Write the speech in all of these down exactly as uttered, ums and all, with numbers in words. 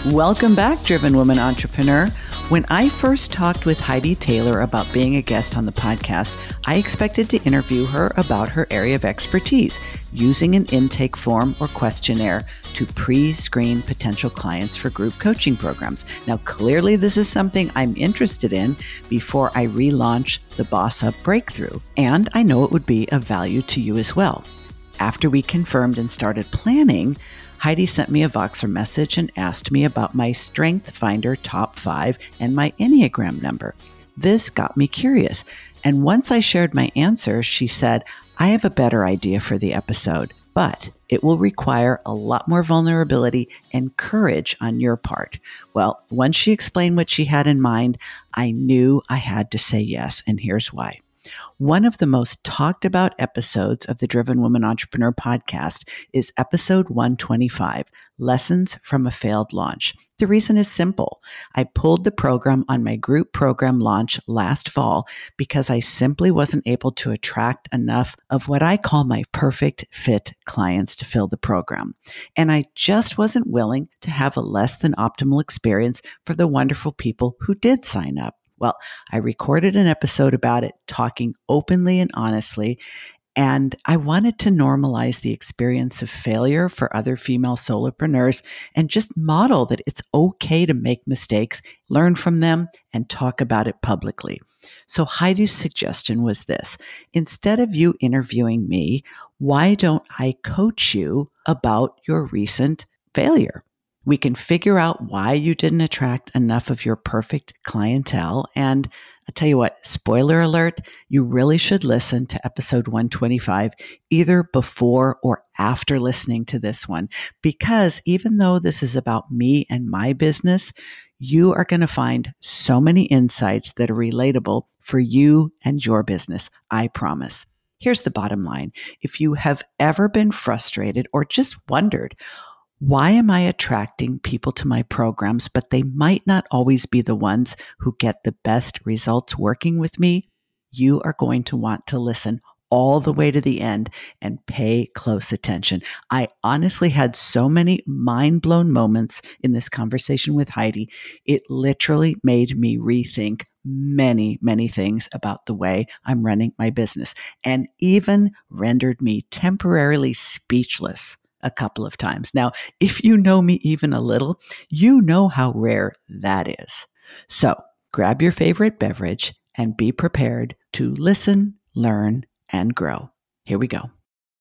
Welcome back, Driven Woman Entrepreneur. When I first talked with Heidi Taylor about being a guest on the podcast, I expected to interview her about her area of expertise, using an intake form or questionnaire to pre-screen potential clients for group coaching programs. Now, clearly this is something I'm interested in before I relaunch the Boss Up Breakthrough, and I know it would be of value to you as well. After we confirmed and started planning, Heidi sent me a Voxer message and asked me about my Strength Finder Top five and my Enneagram number. This got me curious, and once I shared my answer, she said, I have a better idea for the episode, but it will require a lot more vulnerability and courage on your part. Well, once she explained what she had in mind, I knew I had to say yes, and here's why. One of the most talked about episodes of the Driven Woman Entrepreneur podcast is episode one twenty-five, Lessons from a Failed Launch. The reason is simple. I pulled the program on my group program launch last fall because I simply wasn't able to attract enough of what I call my perfect fit clients to fill the program. And I just wasn't willing to have a less than optimal experience for the wonderful people who did sign up. Well, I recorded an episode about it, talking openly and honestly, and I wanted to normalize the experience of failure for other female solopreneurs and just model that it's okay to make mistakes, learn from them, and talk about it publicly. So Heidi's suggestion was this: instead of you interviewing me, why don't I coach you about your recent failure? We can figure out why you didn't attract enough of your perfect clientele. And I'll tell you what, spoiler alert, you really should listen to episode one twenty-five either before or after listening to this one, because even though this is about me and my business, you are going to find so many insights that are relatable for you and your business, I promise. Here's the bottom line. If you have ever been frustrated or just wondered, why am I attracting people to my programs, but they might not always be the ones who get the best results working with me? You are going to want to listen all the way to the end and pay close attention. I honestly had so many mind-blown moments in this conversation with Heidi. It literally made me rethink many, many things about the way I'm running my business, and even rendered me temporarily speechless a couple of times. Now, if you know me even a little, you know how rare that is. So grab your favorite beverage and be prepared to listen, learn, and grow. Here we go.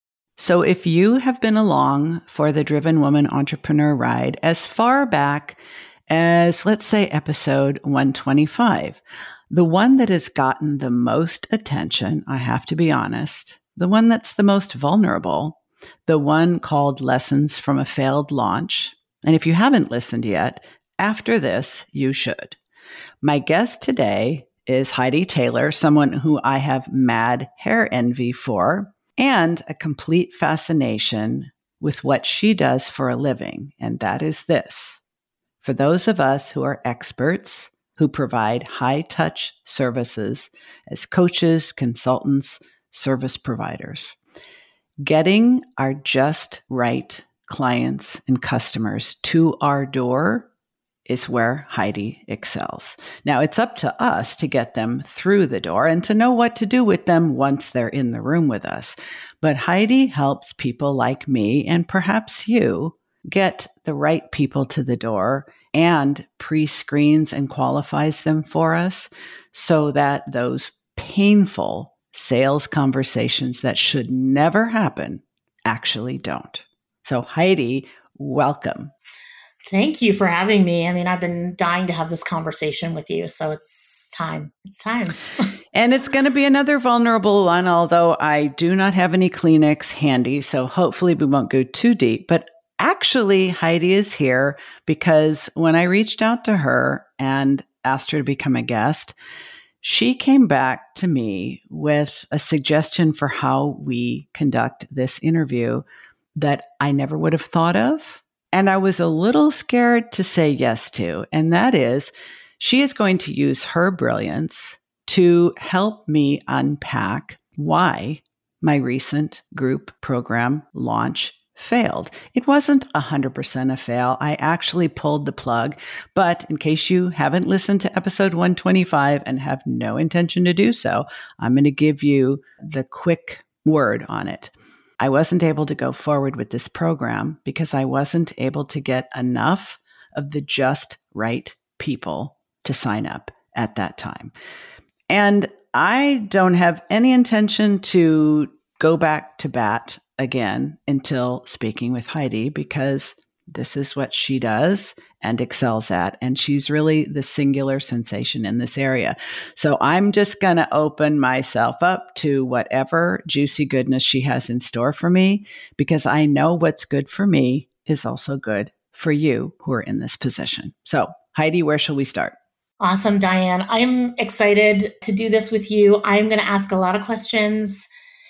So if you have been along for the Driven Woman Entrepreneur ride as far back as, let's say, episode one twenty-five, the one that has gotten the most attention, I have to be honest, the one that's the most vulnerable, the one called Lessons from a Failed Launch. And if you haven't listened yet, after this, you should. My guest today is Heidi Taylor, someone who I have mad hair envy for and a complete fascination with what she does for a living. And that is this: for those of us who are experts, who provide high-touch services as coaches, consultants, service providers, getting our just right clients and customers to our door is where Heidi excels. Now, it's up to us to get them through the door and to know what to do with them once they're in the room with us. But Heidi helps people like me, and perhaps you, get the right people to the door and pre-screens and qualifies them for us so that those painful sales conversations that should never happen actually don't. So Heidi, welcome. Thank you for having me. I mean, I've been dying to have this conversation with you, so it's time. It's time. And it's going to be another vulnerable one, although I do not have any Kleenex handy, so hopefully we won't go too deep. But actually, Heidi is here because when I reached out to her and asked her to become a guest, she came back to me with a suggestion for how we conduct this interview that I never would have thought of. And I was a little scared to say yes to. And that is, she is going to use her brilliance to help me unpack why my recent group program launch failed. It wasn't one hundred percent a fail. I actually pulled the plug. But in case you haven't listened to episode one twenty-five and have no intention to do so, I'm going to give you the quick word on it. I wasn't able to go forward with this program because I wasn't able to get enough of the just right people to sign up at that time. And I don't have any intention to go back to bat again until speaking with Heidi, because this is what she does and excels at. And she's really the singular sensation in this area. So I'm just going to open myself up to whatever juicy goodness she has in store for me, because I know what's good for me is also good for you who are in this position. So Heidi, where shall we start? Awesome, Diane. I'm excited to do this with you. I'm going to ask a lot of questions.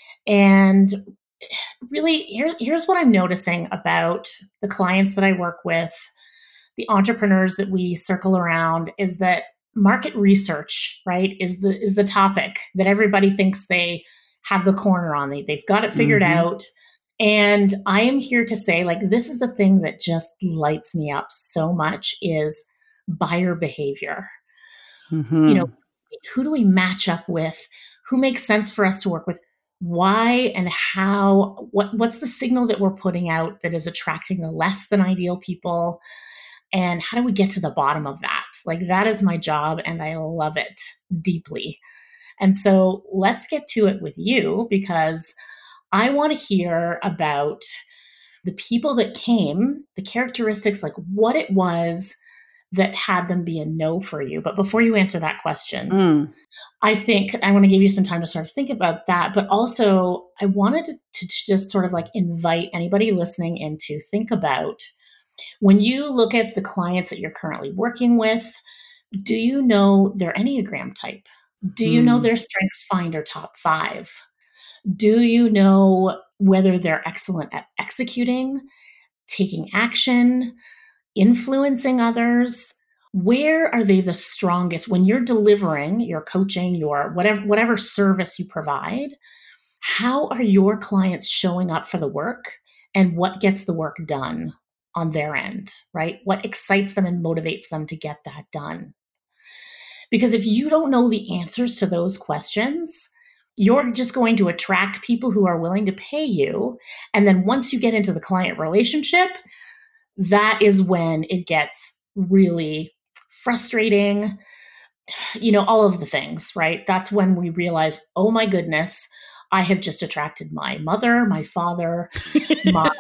And really, here's, here's what I'm noticing about the clients that I work with, the entrepreneurs that we circle around, is that market research, right, is the is the topic that everybody thinks they have the corner on. They, they've got it figured mm-hmm. out. And I am here to say, like, this is the thing that just lights me up so much is buyer behavior. Mm-hmm. You know, who do we match up with? Who makes sense for us to work with? Why and how, what, what's the signal that we're putting out that is attracting the less than ideal people? And how do we get to the bottom of that? Like, that is my job and I love it deeply. And so let's get to it with you, because I want to hear about the people that came, the characteristics, like what it was that had them be a no for you. But before you answer that question, mm. I think I want to give you some time to sort of think about that. But also I wanted to, to just sort of like invite anybody listening in to think about, when you look at the clients that you're currently working with, do you know their Enneagram type? Do you mm. know their Strengths Finder top five? Do you know whether they're excellent at executing, taking action, influencing others? Where are they the strongest when you're delivering your coaching, your whatever whatever service you provide? How are your clients showing up for the work, and what gets the work done on their end, right? What excites them and motivates them to get that done? Because if you don't know the answers to those questions, you're just going to attract people who are willing to pay you. And then once you get into the client relationship, that is when it gets really frustrating, you know, all of the things, right? That's when we realize, oh my goodness, I have just attracted my mother, my father, my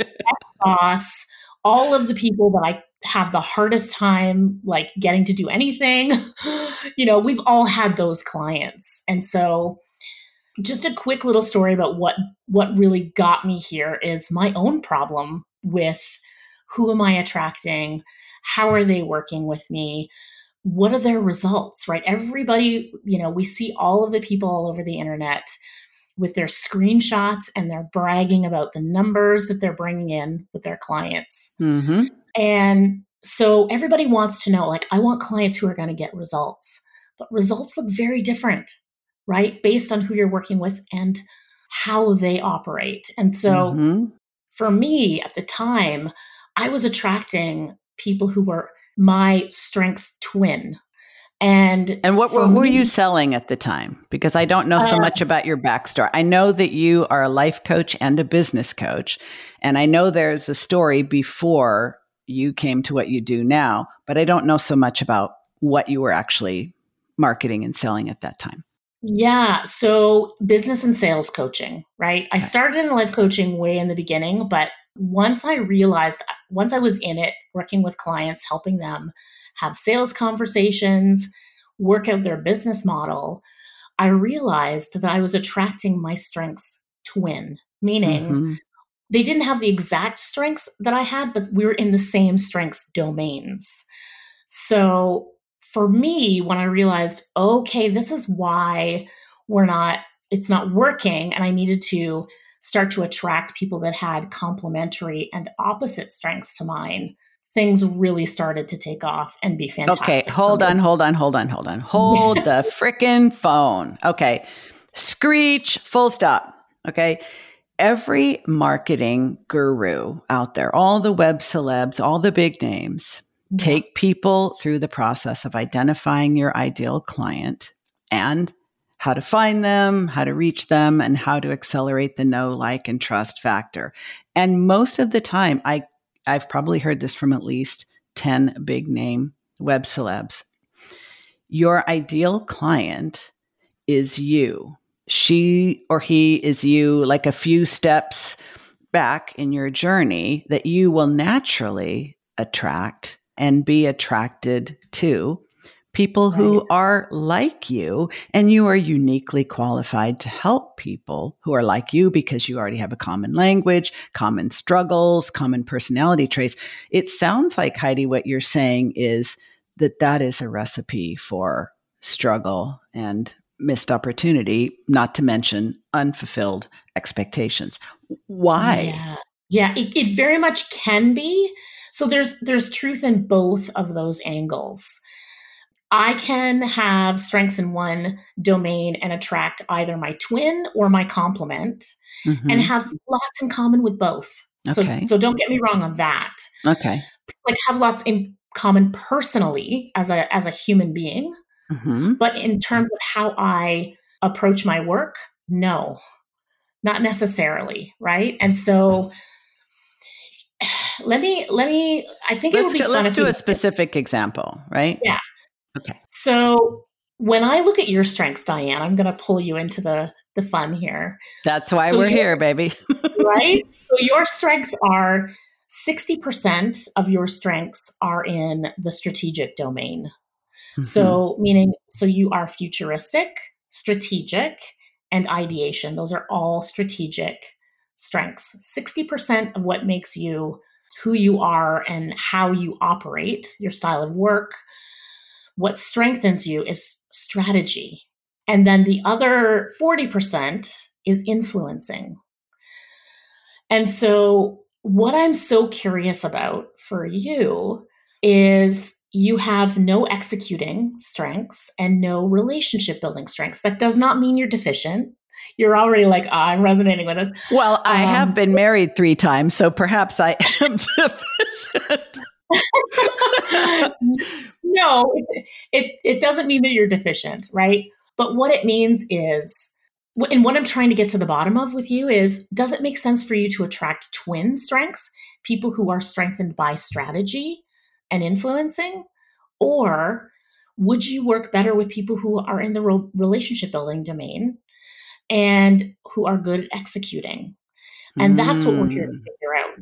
boss, all of the people that I have the hardest time like getting to do anything. You know, we've all had those clients. And so just a quick little story about what, what really got me here is my own problem with who am I attracting? How are they working with me? What are their results, right? Everybody, you know, we see all of the people all over the internet with their screenshots and they're bragging about the numbers that they're bringing in with their clients. Mm-hmm. And so everybody wants to know, like, I want clients who are going to get results, but results look very different, right? Based on who you're working with and how they operate. And so mm-hmm. for me at the time, I was attracting people who were my strengths twin. And and what were, me, were you selling at the time? Because I don't know so uh, much about your backstory. I know that you are a life coach and a business coach. And I know there's a story before you came to what you do now, but I don't know so much about what you were actually marketing and selling at that time. Yeah. So business and sales coaching, right? I started in life coaching way in the beginning, but once I realized, once I was in it, working with clients, helping them have sales conversations, work out their business model, I realized that I was attracting my strengths twin, meaning mm-hmm. they didn't have the exact strengths that I had, but we were in the same strengths domains. So for me, when I realized, okay, this is why we're not, it's not working, and I needed to start to attract people that had complementary and opposite strengths to mine, things really started to take off and be fantastic. Okay, hold on, hold on, hold on, hold on. Hold the frickin' phone. Okay, screech, full stop. Okay, every marketing guru out there, all the web celebs, all the big names, yeah. take people through the process of identifying your ideal client and how to find them, how to reach them, and how to accelerate the know, like, and trust factor. And most of the time, I, I've probably heard this from at least ten big name web celebs. Your ideal client is you. She or he is you, like a few steps back in your journey that you will naturally attract and be attracted to people who right. are like you, and you are uniquely qualified to help people who are like you because you already have a common language, common struggles, common personality traits. It sounds like, Heidi, what you're saying is that that is a recipe for struggle and missed opportunity, not to mention unfulfilled expectations. Why? Yeah, yeah it, it very much can be. So there's there's truth in both of those angles. I can have strengths in one domain and attract either my twin or my complement, mm-hmm. and have lots in common with both. Okay. So, so don't get me wrong on that. Okay. Like have lots in common personally as a as a human being. Mm-hmm. But in terms of how I approach my work, no, not necessarily. Right. And so let me, let me, I think let's it would be go, fun let's if do we, a specific example, right? Yeah. Okay. So when I look at your strengths, Diane, I'm going to pull you into the, the fun here. That's why so we're here, baby. Right. So your strengths are sixty percent of your strengths are in the strategic domain. Mm-hmm. So meaning, so you are futuristic, strategic, and ideation. Those are all strategic strengths. sixty percent of what makes you who you are and how you operate, your style of work, what strengthens you is strategy. And then the other forty percent is influencing. And so what I'm so curious about for you is you have no executing strengths and no relationship building strengths. That does not mean you're deficient. You're already like, oh, I'm resonating with this. Well, I um, have been married three times, so perhaps I am deficient. No, it, it, it doesn't mean that you're deficient, right? But what it means is, and what I'm trying to get to the bottom of with you is, does it make sense for you to attract twin strengths, people who are strengthened by strategy and influencing? Or would you work better with people who are in the ro- relationship building domain and who are good at executing? And mm. that's what we're here to figure out.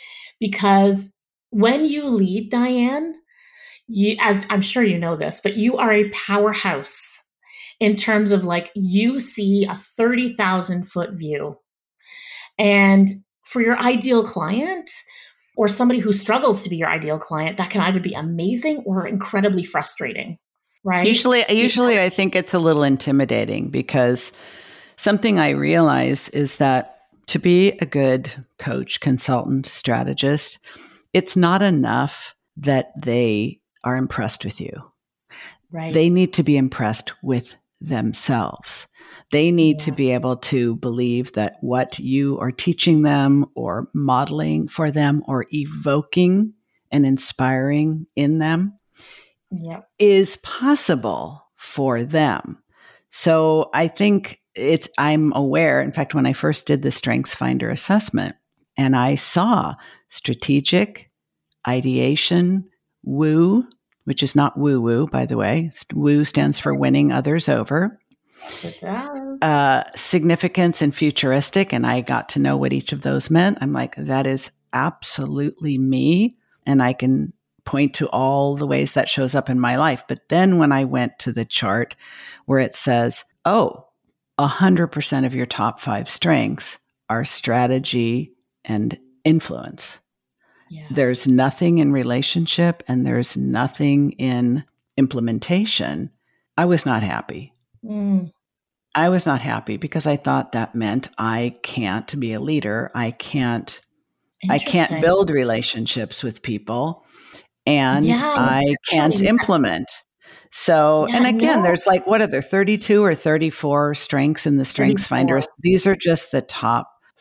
Because when you lead, Diane, you, as I'm sure you know this, but you are a powerhouse in terms of like, you see a thirty thousand foot view. And for your ideal client, or somebody who struggles to be your ideal client, that can either be amazing or incredibly frustrating, right? Usually, usually I think it's a little intimidating, because something I realize is that to be a good coach, consultant, strategist, it's not enough that they are impressed with you. Right. They need to be impressed with themselves. They need yeah. to be able to believe that what you are teaching them or modeling for them or evoking and inspiring in them yep. is possible for them. So I think it's, I'm aware, in fact, when I first did the Strengths Finder assessment and I saw strategic, ideation, woo, which is not woo-woo, by the way. Woo stands for winning others over. Yes, it does. Uh, significance and futuristic, and I got to know what each of those meant. I'm like, that is absolutely me, and I can point to all the ways that shows up in my life. But then when I went to the chart where it says, oh, one hundred percent of your top five strengths are strategy and influence. Yeah. There's nothing in relationship and there's nothing in implementation. I was not happy. Mm. I was not happy because I thought that meant I can't be a leader. I can't, I can't build relationships with people, and yeah, I can't yeah. implement. So, yeah, and again, no. there's like, what are there, thirty-two or thirty-four strengths in the Strengths Finder? These are just the top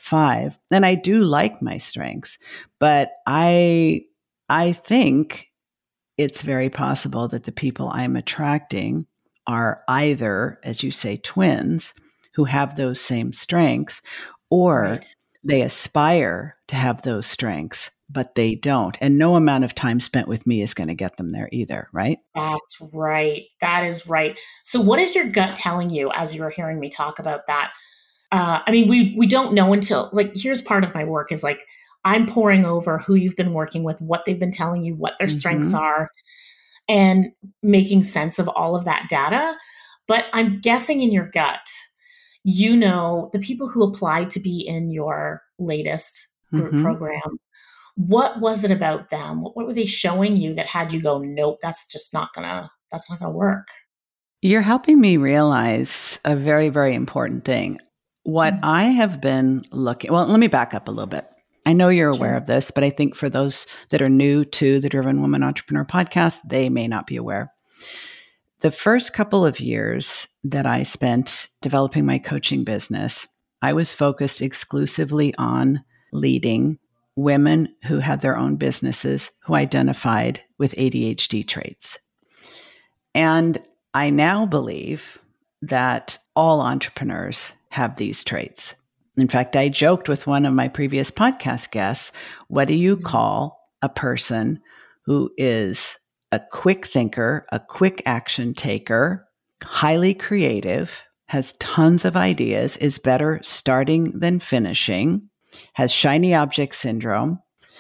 five. And I do like my strengths, but I, I think it's very possible that the people I'm attracting are either, as you say, twins who have those same strengths, or Right. they aspire to have those strengths, but they don't. And no amount of time spent with me is going to get them there either, right? That's right. That is right. So what is your gut telling you as you're hearing me talk about that? Uh, I mean, we we don't know until, like, here's part of my work is like, I'm poring over who you've been working with, what they've been telling you, what their strengths Mm-hmm. are, and making sense of all of that data. But I'm guessing in your gut, you know, the people who applied to be in your latest group Mm-hmm. program, what was it about them? What, what were they showing you that had you go, nope, that's just not gonna, that's not gonna work? You're helping me realize a very, very important thing. What Mm. I have been looking, well, let me back up a little bit. I know you're aware Sure. of this, but I think for those that are new to the Driven Woman Entrepreneur podcast, they may not be aware. The first couple of years that I spent developing my coaching business, I was focused exclusively on leading women who had their own businesses who identified with A D H D traits. And I now believe that all entrepreneurs have these traits. In fact, I joked with one of my previous podcast guests, what do you call a person who is a quick thinker, a quick action taker, highly creative, has tons of ideas, is better starting than finishing, has shiny object syndrome,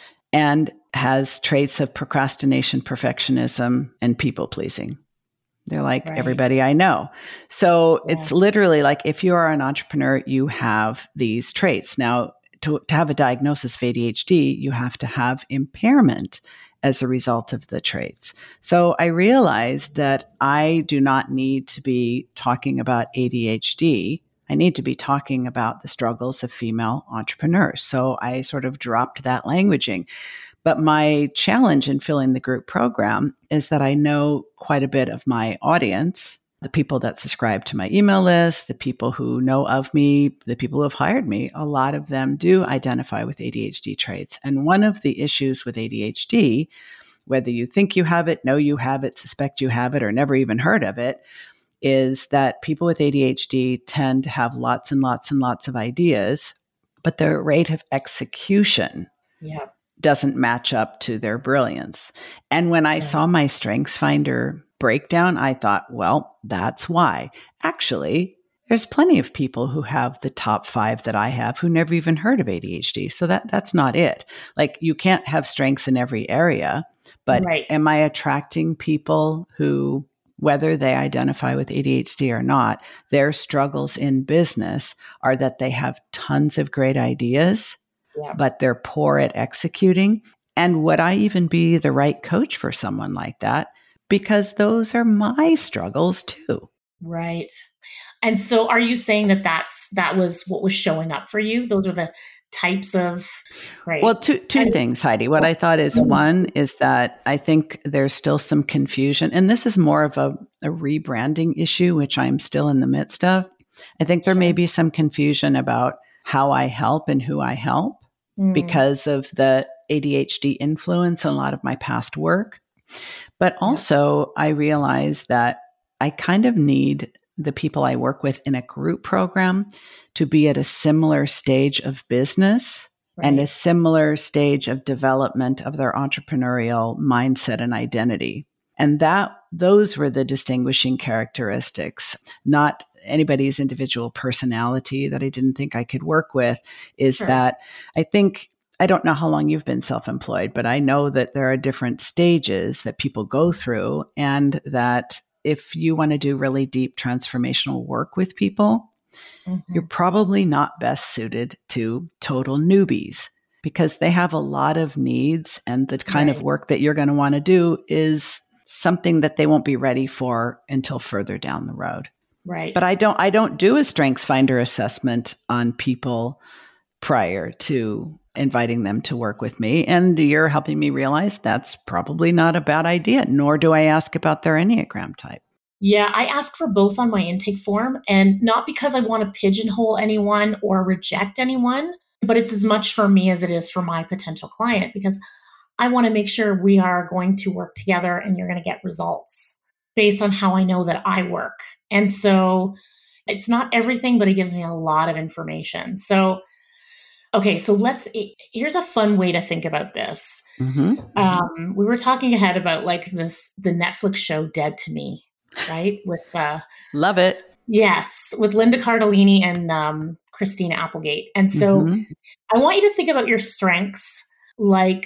and has traits of procrastination, perfectionism, and people pleasing? They're like Right. everybody I know. So Yeah. it's literally like if you are an entrepreneur, you have these traits. Now, to, to have a diagnosis of A D H D, you have to have impairment as a result of the traits. So I realized that I do not need to be talking about A D H D. I need to be talking about the struggles of female entrepreneurs. So I sort of dropped that languaging. But my challenge in filling the group program is that I know quite a bit of my audience, the people that subscribe to my email list, the people who know of me, the people who have hired me. A lot of them do identify with A D H D traits. And one of the issues with A D H D, whether you think you have it, know you have it, suspect you have it, or never even heard of it, is that people with A D H D tend to have lots and lots and lots of ideas, but their rate of execution Yeah. doesn't match up to their brilliance. And when I Right. saw my StrengthsFinder breakdown, I thought, well, that's why. Actually, there's plenty of people who have the top five that I have who never even heard of A D H D. So that that's not it. Like, you can't have strengths in every area, but Right. am I attracting people who, whether they identify with A D H D or not, their struggles in business are that they have tons of great ideas, Yeah. but they're poor at executing? And would I even be the right coach for someone like that? Because those are my struggles too. Right. And so are you saying that that's, that was what was showing up for you? Those are the types of, great. Well, two two And- things, Heidi. What I thought is, one is that I think there's still some confusion, and this is more of a, a rebranding issue, which I'm still in the midst of. I think there may Sure. be some confusion about how I help and who I help Mm. because of the A D H D influence in a lot of my past work. But also, I realize that I kind of need the people I work with in a group program to be at a similar stage of business and a Right. similar stage of development of their entrepreneurial mindset and identity. And that those were the distinguishing characteristics, not anybody's individual personality that I didn't think I could work with, is Sure. that I think, I don't know how long you've been self-employed, but I know that there are different stages that people go through, and that if you want to do really deep transformational work with people, Mhm. you're probably not best suited to total newbies because they have a lot of needs, and the kind of Right. work that you're going to want to do is something that they won't be ready for until further down the road. Right. But I don't I don't do a StrengthsFinder assessment on people prior to inviting them to work with me. And you're helping me realize that's probably not a bad idea, nor do I ask about their Enneagram type. Yeah, I ask for both on my intake form, and not because I want to pigeonhole anyone or reject anyone, but it's as much for me as it is for my potential client, because I want to make sure we are going to work together and you're going to get results based on how I know that I work. And so it's not everything, but it gives me a lot of information. So, okay, so let's, here's a fun way to think about this. Mm-hmm. Um, we were talking ahead about like this, the Netflix show Dead to Me, right? With uh, Love it. Yes, with Linda Cardellini and um, Christina Applegate. And so mm-hmm. I want you to think about your strengths like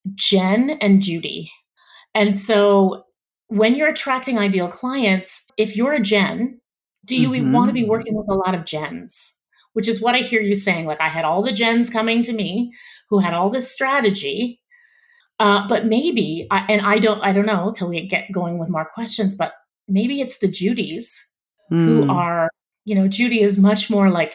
Jen and Judy. And so when you're attracting ideal clients, if you're a Jen, do you mm-hmm. want to be working with a lot of Jens? Which is what I hear you saying. Like, I had all the Jens coming to me who had all this strategy, uh, but maybe, I, and I don't, I don't know till we get going with more questions, but maybe it's the Judys mm. who are, you know, Judy is much more like,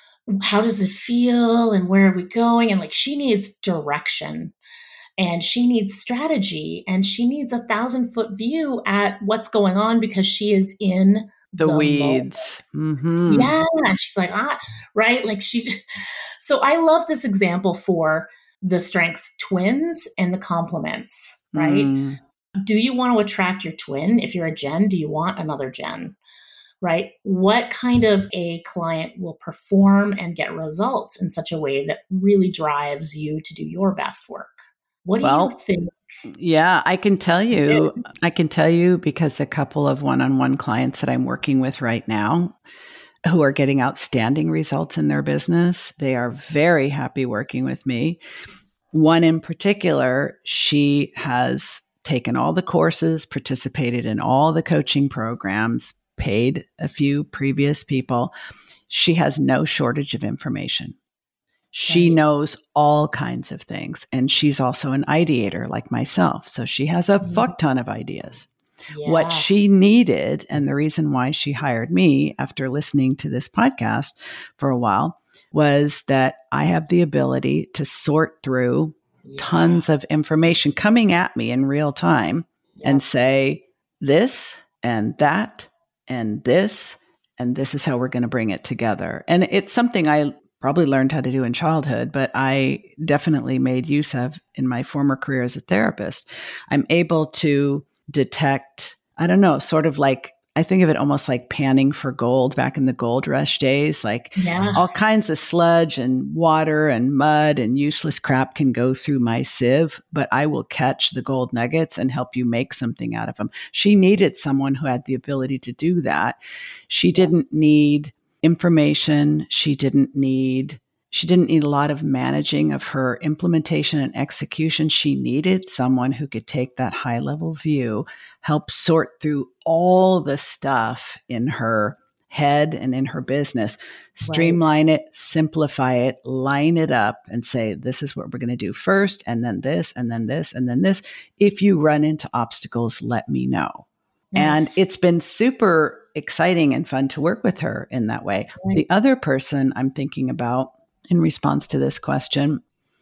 how does it feel and where are we going? And like, she needs direction and she needs strategy and she needs a thousand foot view at what's going on because she is in the, the weeds. Mm-hmm. Yeah. She's like, ah, right. Like she's, so I love this example for the strength twins and the complements, right? Mm. Do you want to attract your twin? If you're a Jen, do you want another Jen, right? What kind of a client will perform and get results in such a way that really drives you to do your best work? What do well, you think? Yeah, I can tell you, I can tell you because a couple of one-on-one clients that I'm working with right now who are getting outstanding results in their business, they are very happy working with me. One in particular, she has taken all the courses, participated in all the coaching programs, paid a few previous people. She has no shortage of information. She right. knows all kinds of things. And she's also an ideator like myself. So she has a mm-hmm. fuck ton of ideas. Yeah. What she needed, and the reason why she hired me after listening to this podcast for a while, was that I have the ability to sort through yeah. tons of information coming at me in real time yeah. and say this and that and this, and this is how we're going to bring it together. And it's something I probably learned how to do in childhood, but I definitely made use of in my former career as a therapist. I'm able to detect, I don't know, sort of like, I think of it almost like panning for gold back in the gold rush days, like yeah. all kinds of sludge and water and mud and useless crap can go through my sieve, but I will catch the gold nuggets and help you make something out of them. She needed someone who had the ability to do that. She didn't need information. She didn't need, she didn't need a lot of managing of her implementation and execution. She needed someone who could take that high level view, help sort through all the stuff in her head and in her business, streamline right. it, simplify it, line it up and say, this is what we're going to do first, and then this, and then this, and then this. If you run into obstacles, let me know. Yes. And it's been super exciting and fun to work with her in that way. Right. The other person I'm thinking about in response to this question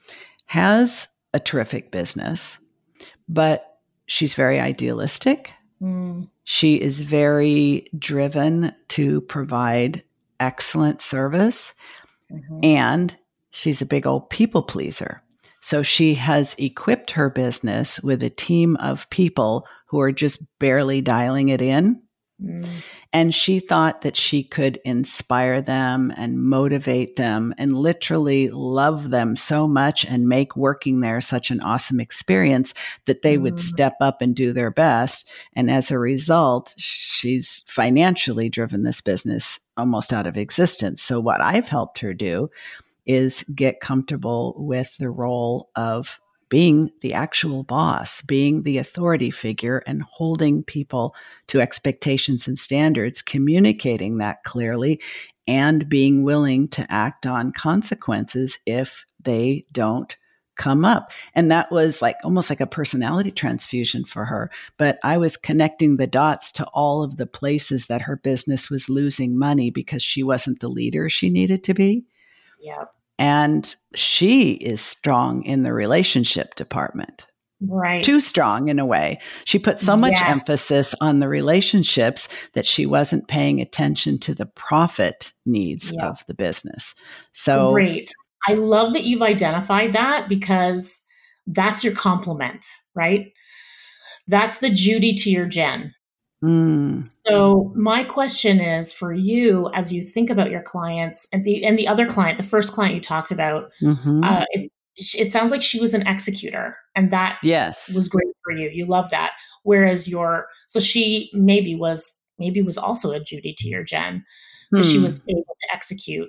has a terrific business, but she's very idealistic. Mm. She is very driven to provide excellent service, mm-hmm. and she's a big old people pleaser. So she has equipped her business with a team of people who are just barely dialing it in. Mm. And she thought that she could inspire them and motivate them and literally love them so much and make working there such an awesome experience that they mm. would step up and do their best. And as a result, she's financially driven this business almost out of existence. So what I've helped her do is get comfortable with the role of being the actual boss, being the authority figure and holding people to expectations and standards, communicating that clearly, and being willing to act on consequences if they don't come up. And that was like almost like a personality transfusion for her. But I was connecting the dots to all of the places that her business was losing money because she wasn't the leader she needed to be. Yeah. And she is strong in the relationship department. Right. Too strong in a way. She put so much yes. emphasis on the relationships that she wasn't paying attention to the profit needs yeah. of the business. So Great. I love that you've identified that because that's your complement, right? That's the Judy to your Jen. Mm. So my question is for you, as you think about your clients and the and the other client, the first client you talked about, Mm-hmm. uh, it, it sounds like she was an executor, and that Yes. was great for you. You love that. Whereas your so she maybe was maybe was also a Judy to your Jen because she Hmm. was able to execute.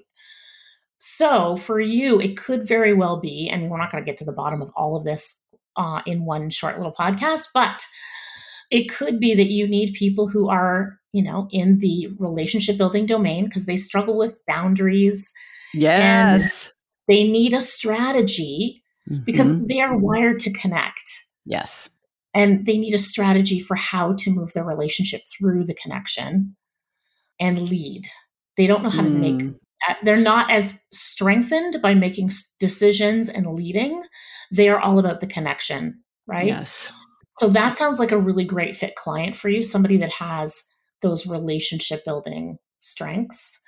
So for you, it could very well be, and we're not going to get to the bottom of all of this uh, in one short little podcast, but it could be that you need people who are, you know, in the relationship building domain because they struggle with boundaries and Yes. they need a strategy because Mm-hmm. they are wired to connect. Yes. And they need a strategy for how to move their relationship through the connection and lead. They don't know how to make, Mm. they're not as strengthened by making decisions and leading. They are all about the connection, right? Yes. So that sounds like a really great fit client for you, somebody that has those relationship building strengths.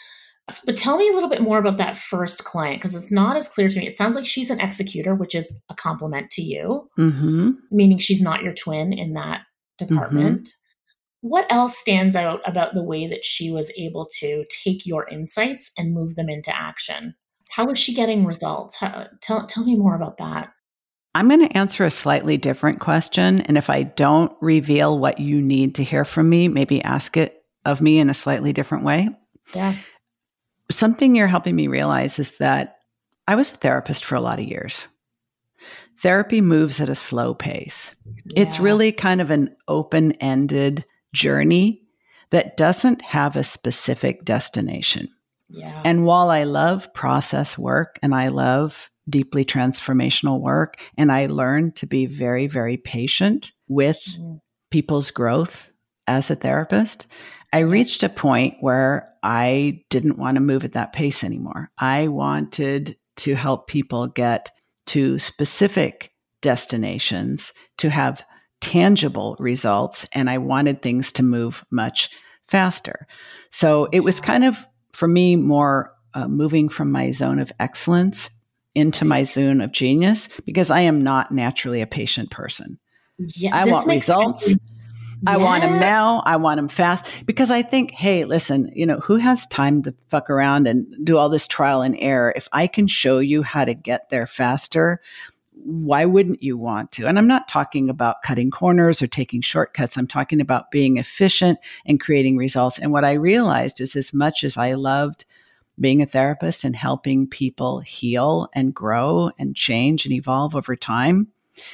But tell me a little bit more about that first client because it's not as clear to me. It sounds like she's an executor, which is a compliment to you, Mm-hmm. meaning she's not your twin in that department. Mm-hmm. What else stands out about the way that she was able to take your insights and move them into action? How was she getting results? How, tell, tell me more about that. I'm going to answer a slightly different question. And if I don't reveal what you need to hear from me, maybe ask it of me in a slightly different way. Yeah. Something you're helping me realize is that I was a therapist for a lot of years. Therapy moves at a slow pace. Yeah. It's really kind of an open-ended journey that doesn't have a specific destination. Yeah. And while I love process work and I love deeply transformational work, and I learned to be very, very patient with mm. people's growth as a therapist, I yeah. reached a point where I didn't want to move at that pace anymore. I wanted to help people get to specific destinations, to have tangible results, and I wanted things to move much faster. So it was kind of, for me, more uh, moving from my zone of excellence into my zone of genius, because I am not naturally a patient person. Yeah, I want results. Sense. I yeah. want them now. I want them fast, because I think, hey, listen, you know, who has time to fuck around and do all this trial and error? If I can show you how to get there faster, why wouldn't you want to? And I'm not talking about cutting corners or taking shortcuts. I'm talking about being efficient and creating results. And what I realized is, as much as I loved being a therapist and helping people heal and grow and change and evolve over time,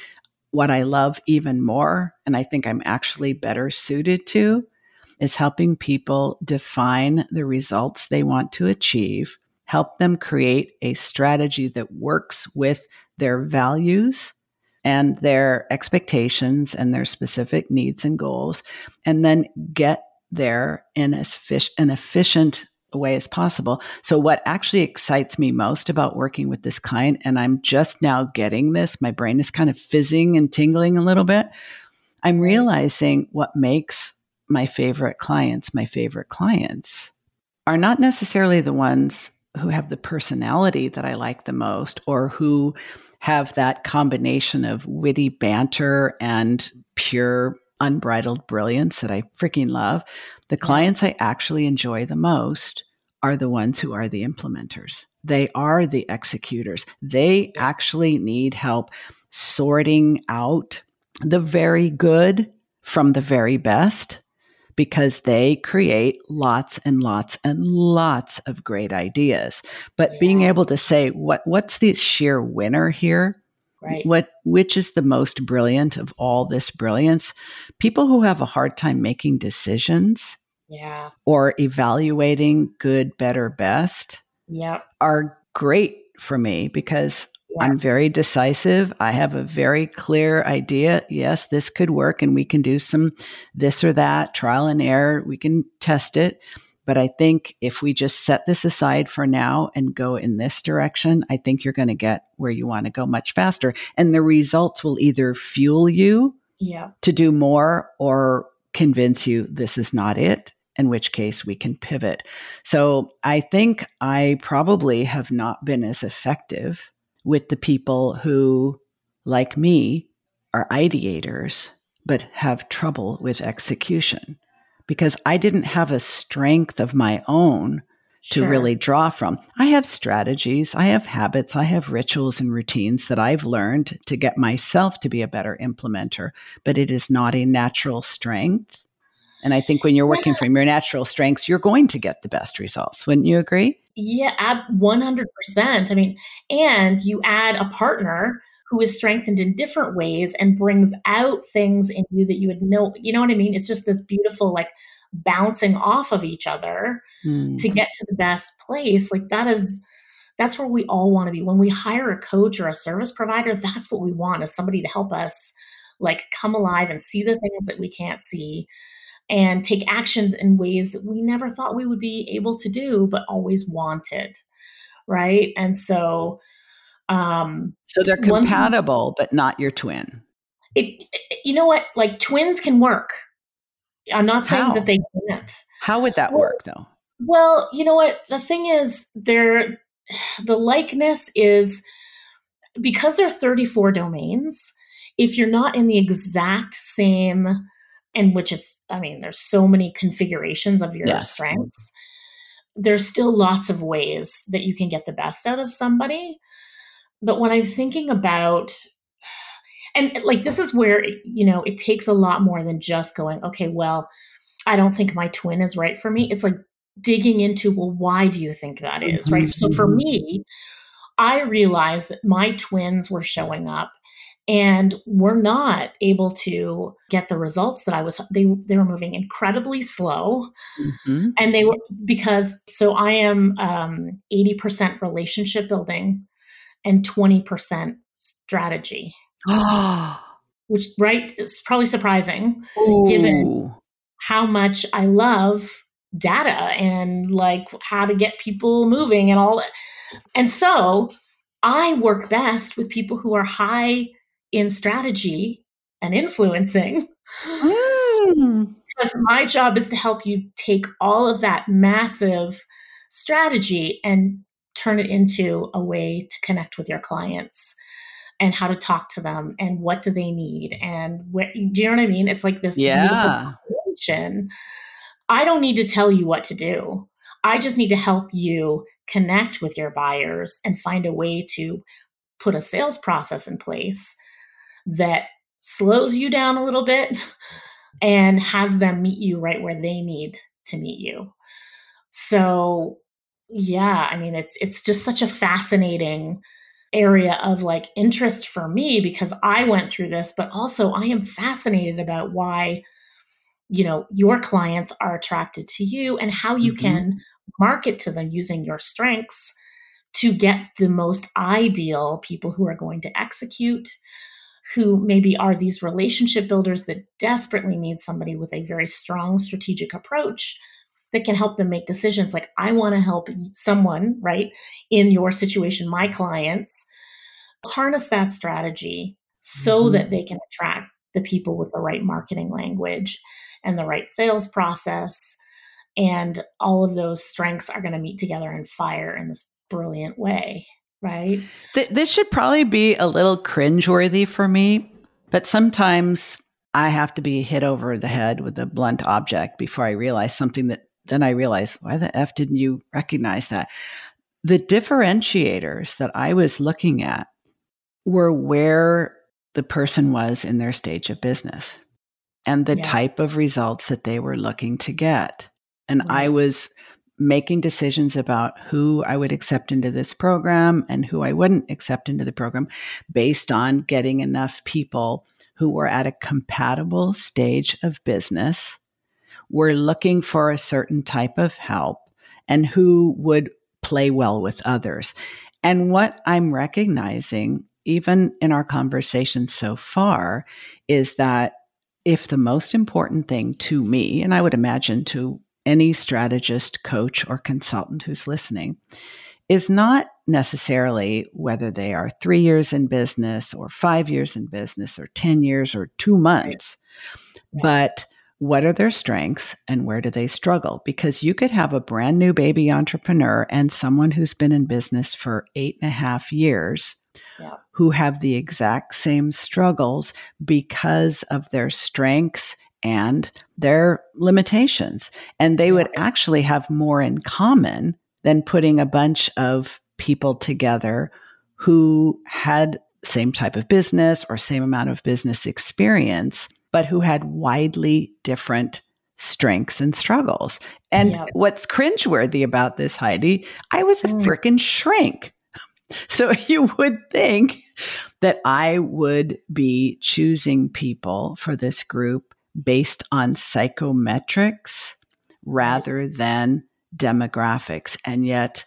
what I love even more, and I think I'm actually better suited to, is helping people define the results they want to achieve, help them create a strategy that works with their values and their expectations and their specific needs and goals, and then get there in as fish, an efficient way as possible. So what actually excites me most about working with this client, and I'm just now getting this, my brain is kind of fizzing and tingling a little bit, I'm right. realizing what makes my favorite clients my favorite clients are not necessarily the ones who have the personality that I like the most, or who have that combination of witty banter and pure unbridled brilliance that I freaking love. The clients I actually enjoy the most are the ones who are the implementers. They are the executors. They actually need help sorting out the very good from the very best, because they create lots and lots and lots of great ideas. But yeah. being able to say, what what's the sheer winner here? Right. What which is the most brilliant of all this brilliance? People who have a hard time making decisions yeah. or evaluating good, better, best yep. are great for me, because yeah. I'm very decisive. I have a very clear idea. Yes, this could work, and we can do some this or that, trial and error. We can test it. But I think if we just set this aside for now and go in this direction, I think you're going to get where you want to go much faster. And the results will either fuel you yeah. to do more or convince you this is not it. in which case we can pivot. So I think I probably have not been as effective with the people who, like me, are ideators, but have trouble with execution because I didn't have a strength of my own to Sure. really draw from. I have strategies, I have habits, I have rituals and routines that I've learned to get myself to be a better implementer, but it is not a natural strength. And I think when you're working Yeah. from your natural strengths, you're going to get the best results. Wouldn't you agree? Yeah, ab- one hundred percent. I mean, and you add a partner who is strengthened in different ways and brings out things in you that you would know, you know what I mean? It's just this beautiful, like, bouncing off of each other Mm. to get to the best place. Like, that is, that's where we all want to be. When we hire a coach or a service provider, that's what we want, is somebody to help us, like, come alive and see the things that we can't see and take actions in ways that we never thought we would be able to do, but always wanted. Right. And so, um, So they're one thing, compatible, but not your twin. it, it- you know what, like, twins can work. I'm not saying How? that they can't. How would that Well, work, though? well, you know what, the thing is, they're, the likeness is because they're thirty-four domains. If you're not in the exact same, and which it's, I mean, there's so many configurations of your Yes. strengths, there's still lots of ways that you can get the best out of somebody. But when I'm thinking about, and like, this is where, you know, it takes a lot more than just going, okay, well, I don't think my twin is right for me. It's like digging into, well, why do you think that is, Mhm, right? So for mhm. me, I realized that my twins were showing up and were not able to get the results that I was, they, they were moving incredibly slow. Mhm. And they were, because, so I am um, eighty percent relationship building and twenty percent strategy, which, right, is probably surprising given Ooh. how much I love data and, like, how to get people moving and all that. And so I work best with people who are high in strategy and influencing, Mm. because my job is to help you take all of that massive strategy and turn it into a way to connect with your clients and how to talk to them and what do they need and where, do you know what I mean? It's like this beautiful Yeah. combination. I don't need to tell you what to do. I just need to help you connect with your buyers and find a way to put a sales process in place that slows you down a little bit and has them meet you right where they need to meet you. So, yeah, I mean, it's it's just such a fascinating area of, like, interest for me because I went through this, but also I am fascinated about why, you know, your clients are attracted to you and how you Mhm. can market to them using your strengths to get the most ideal people who are going to execute, who maybe are these relationship builders that desperately need somebody with a very strong strategic approach that can help them make decisions. Like, I want to help someone, right, in your situation, my clients, harness that strategy so Mhm. that they can attract the people with the right marketing language and the right sales process. And all of those strengths are going to meet together and fire in this brilliant way, right? Th- this should probably be a little cringeworthy for me, but sometimes I have to be hit over the head with a blunt object before I realize something that then I realize, why the F didn't you recognize that? The differentiators that I was looking at were where the person was in their stage of business and the Yeah, type of results that they were looking to get. And I right. was making decisions about who I would accept into this program and who I wouldn't accept into the program based on getting enough people who were at a compatible stage of business, were looking for a certain type of help, and who would play well with others. And what I'm recognizing, even in our conversation so far, is that if the most important thing to me, and I would imagine to any strategist, coach, or consultant who's listening, is not necessarily whether they are three years in business or five years in business or ten years or two Right. months, Yeah. but what are their strengths and where do they struggle? Because you could have a brand new baby entrepreneur and someone who's been in business for eight and a half years yeah. who have the exact same struggles because of their strengths and their limitations. And they yeah. would actually have more in common than putting a bunch of people together who had same type of business or same amount of business experience, but who had widely different strengths and struggles. And yep. what's cringeworthy about this, Heidi, I was a mm. freaking shrink. So you would think that I would be choosing people for this group based on psychometrics rather than demographics. And yet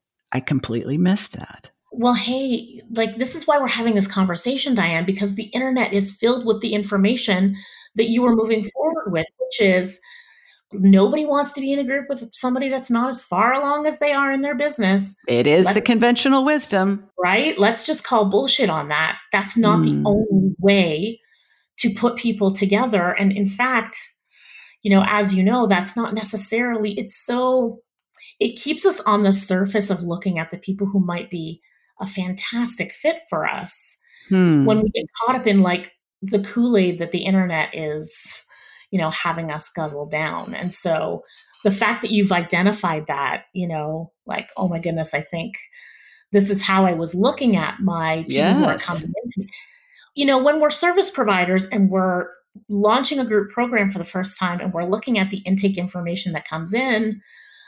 I completely missed that. Well, hey, like this is why we're having this conversation, Diane, because the internet is filled with the information that you are moving forward with, which is nobody wants to be in a group with somebody that's not as far along as they are in their business. It is Let's, the conventional wisdom. Right? Let's just call bullshit on that. That's not mm. the only way to put people together. And in fact, you know, as you know, that's not necessarily, it's so, it keeps us on the surface of looking at the people who might be a fantastic fit for us. Hmm. When we get caught up in like the Kool-Aid that the internet is, you know, having us guzzle down. And so the fact that you've identified that, you know, like, oh my goodness, I think this is how I was looking at my people yes. who are coming into, you know, when we're service providers and we're launching a group program for the first time and we're looking at the intake information that comes in,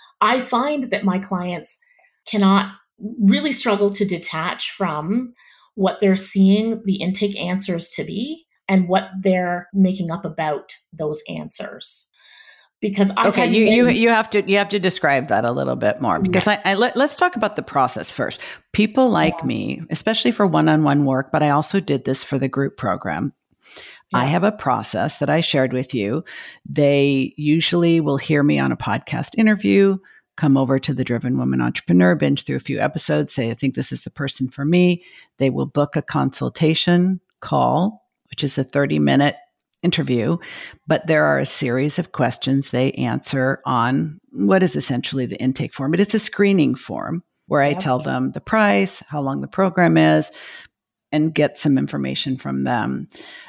I find that my clients cannot really struggle to detach from what they're seeing the intake answers to be and what they're making up about those answers. Because I've okay, had you, many- you you have to you have to describe that a little bit more because yeah. I, I let, let's talk about the process first. People like yeah. me, especially for one-on-one work, but I also did this for the group program. Yeah. I have a process that I shared with you. They usually will hear me on a podcast interview, come over to the Driven Woman Entrepreneur, binge through a few episodes, say, I think this is the person for me. They will book a consultation call, which is a thirty minute interview, but there are a series of questions they answer on what is essentially the intake form. But it's a screening form where I yep. tell them the price, how long the program is, and get some information from them.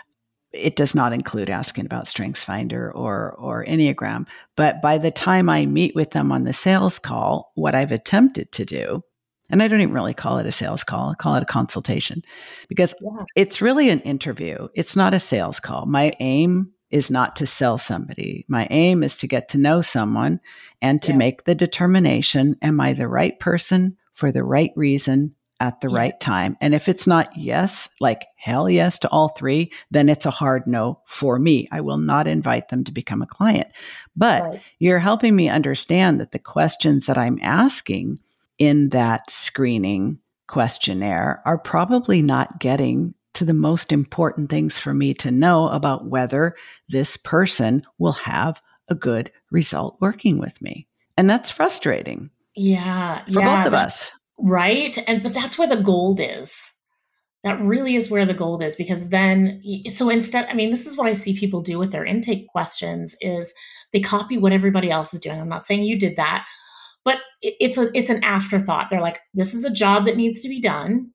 It does not include asking about StrengthsFinder or or Enneagram. But by the time I meet with them on the sales call, what I've attempted to do, and I don't even really call it a sales call, I call it a consultation, because yeah. it's really an interview. It's not a sales call. My aim is not to sell somebody. My aim is to get to know someone and to yeah. make the determination, am I the right person for the right reason at the yeah. right time? And if it's not yes, like hell yes to all three, then it's a hard no for me. I will not invite them to become a client. But right. you're helping me understand that the questions that I'm asking in that screening questionnaire are probably not getting to the most important things for me to know about whether this person will have a good result working with me. And that's frustrating. Yeah. For yeah, both of that- us. Right. And but that's where the gold is. That really is where the gold is, because then, so instead, I mean, this is what I see people do with their intake questions is they copy what everybody else is doing. I'm not saying you did that, but it, it's a it's an afterthought. They're like, this is a job that needs to be done.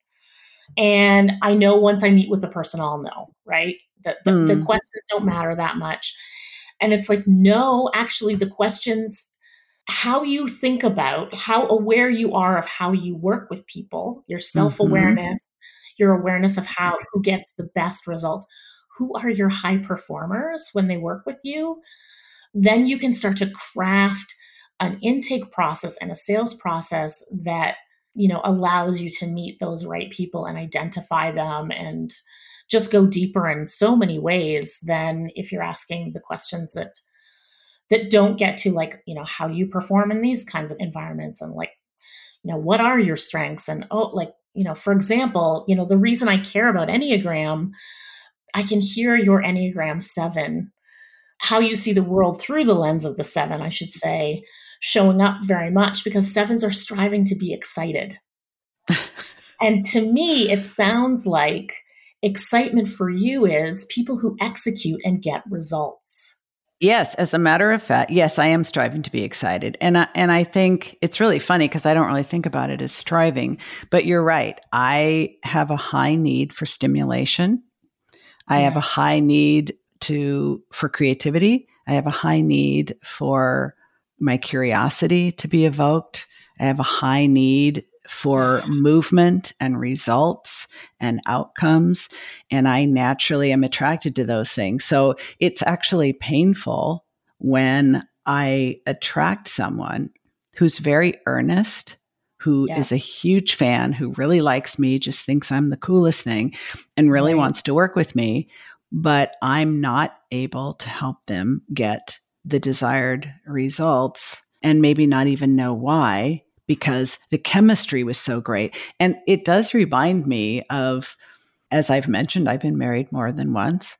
And I know once I meet with the person, I'll know, right? The, the, mm. the questions don't matter that much. And it's like, no, actually the questions, how you think about, how aware you are of how you work with people, your self-awareness, mm-hmm. your awareness of how, who gets the best results, who are your high performers when they work with you, then you can start to craft an intake process and a sales process that, you know, allows you to meet those right people and identify them and just go deeper in so many ways than if you're asking the questions that that don't get to, like, you know, how do you perform in these kinds of environments? And like, you know, what are your strengths? And, oh, like, you know, for example, you know, the reason I care about Enneagram, I can hear your Enneagram seven, how you see the world through the lens of the seven, I should say, showing up very much because sevens are striving to be excited. And to me, it sounds like excitement for you is people who execute and get results. Yes, as a matter of fact, yes, I am striving to be excited. And I, and I think it's really funny because I don't really think about it as striving, but you're right. I have a high need for stimulation. I have Yeah. a high need to for creativity. I have a high need for my curiosity to be evoked. I have a high need for movement and results and outcomes. And I naturally am attracted to those things. So it's actually painful when I attract someone who's very earnest, who Yeah. is a huge fan, who really likes me, just thinks I'm the coolest thing, and really Right. wants to work with me. But I'm not able to help them get the desired results and maybe not even know why, because the chemistry was so great. And it does remind me of, as I've mentioned, I've been married more than once.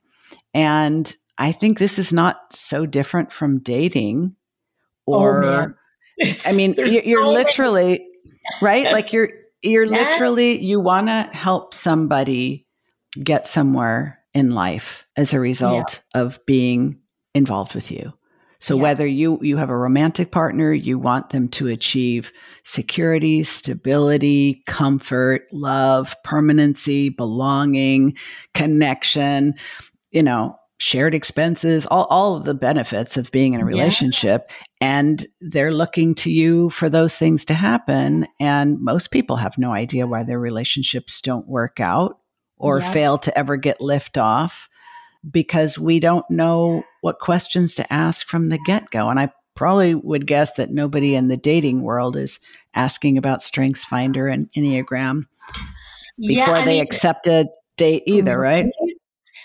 And I think this is not so different from dating Oh man. or, I It's mean, there's you're, you're so many. literally, right? Like That's you're, you're that. literally, you want to help somebody get somewhere in life as a Yeah. result of being involved with you. So Yeah. whether you you have a romantic partner, you want them to achieve security, stability, comfort, love, permanency, belonging, connection, you know, shared expenses, all, all of the benefits of being in a Yeah. relationship. And they're looking to you for those things to happen. And most people have no idea why their relationships don't work out or Yep. fail to ever get lift off because we don't know what questions to ask from the get-go. And I probably would guess that nobody in the dating world is asking about StrengthsFinder and Enneagram Yeah. before I they mean, accept a date either, right? right?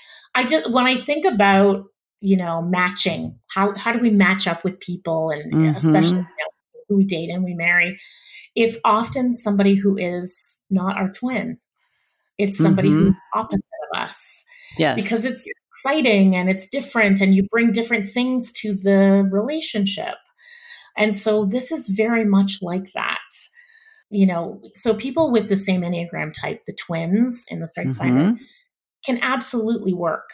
I just when I think about, you know, matching, how how do we match up with people, and especially, Mm-hmm. you know, who we date and we marry, it's often somebody who is not our twin. It's somebody Mm-hmm. who's opposite of us Yes. because it's exciting and it's different and you bring different things to the relationship. And so this is very much like that. You know, so people with the same Enneagram type, the twins in the StrengthsFinder, Mm-hmm. can absolutely work.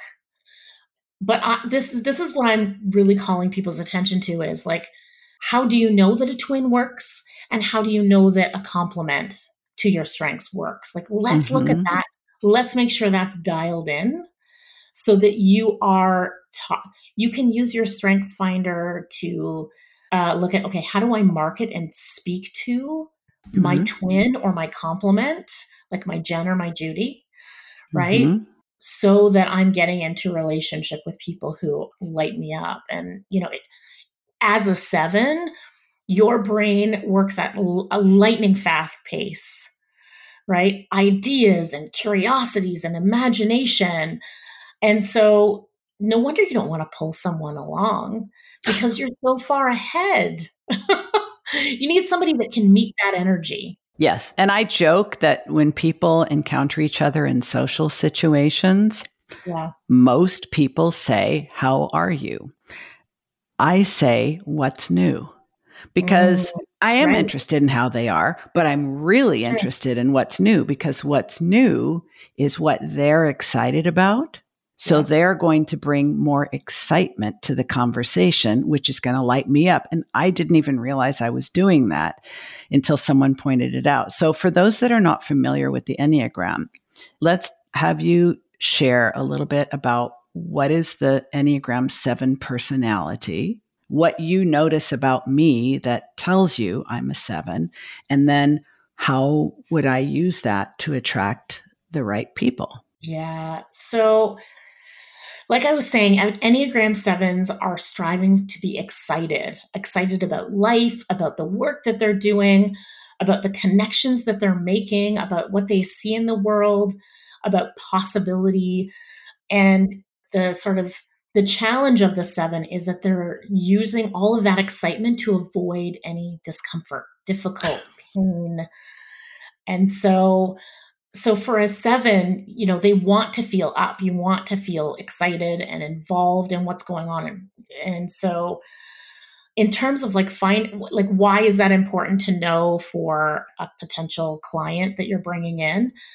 But I, this this is what I'm really calling people's attention to is like, how do you know that a twin works, and how do you know that a complement to your strengths works? Like, let's look at Mm-hmm. that. Let's make sure that's dialed in so that you are ta- you can use your strengths finder to uh, look at, okay, how do I market and speak to my Mm-hmm. twin or my complement, like my Jen or my Judy, right? Mm-hmm. So that I'm getting into relationship with people who light me up. And, you know, it, as a seven, your brain works at l- a lightning fast pace, right? Ideas and curiosities and imagination. And so no wonder you don't want to pull someone along because you're so far ahead. You need somebody that can meet that energy. Yes. And I joke that when people encounter each other in social situations, Yeah. most people say, "How are you?" I say, "What's new?" Mm, Because I am right. interested in how they are, but I'm really Sure. interested in what's new because what's new is what they're excited about. So Yeah. they're going to bring more excitement to the conversation, which is going to light me up. And I didn't even realize I was doing that until someone pointed it out. So for those that are not familiar with the Enneagram, let's have you share a little bit about what is the Enneagram seven personality, what you notice about me that tells you I'm a seven, and then how would I use that to attract the right people? Yeah. So, like I was saying, Enneagram sevens are striving to be excited, excited about life, about the work that they're doing, about the connections that they're making, about what they see in the world, about possibility. And the sort of the challenge of the seven is that they're using all of that excitement to avoid any discomfort, difficult, pain. And so so for a seven, you know, they want to feel up. You want to feel excited and involved in what's going on. And, and so in terms of like find like why is that important to know for a potential client that you're bringing in?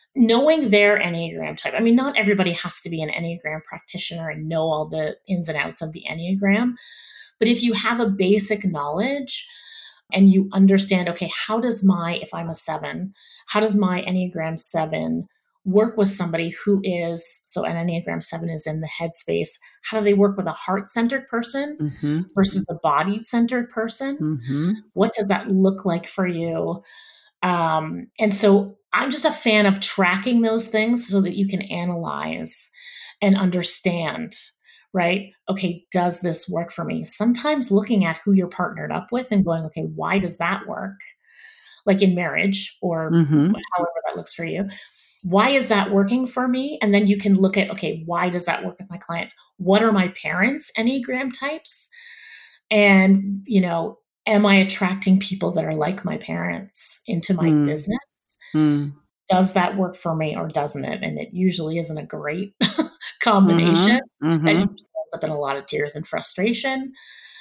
knowing their Enneagram type. I mean, not everybody has to be an Enneagram practitioner and know all the ins and outs of the Enneagram. But if you have a basic knowledge and you understand, okay, how does my, if I'm a seven, how does my Enneagram seven work with somebody who is, so an Enneagram seven is in the headspace. How do they work with a heart-centered person Mm-hmm. versus the body-centered person? Mm-hmm. What does that look like for you? Um, and so I'm just a fan of tracking those things so that you can analyze and understand, right? Okay, does this work for me? Sometimes looking at who you're partnered up with and going, okay, why does that work? Like in marriage or Mm-hmm. however that looks for you. Why is that working for me? And then you can look at, okay, why does that work with my clients? What are my parents' Enneagram types? And, you know, am I attracting people that are like my parents into my Mm. business? Mm. Does that work for me or doesn't it? And it usually isn't a great combination. Mm-hmm. That Mm-hmm. ends up in a lot of tears and frustration.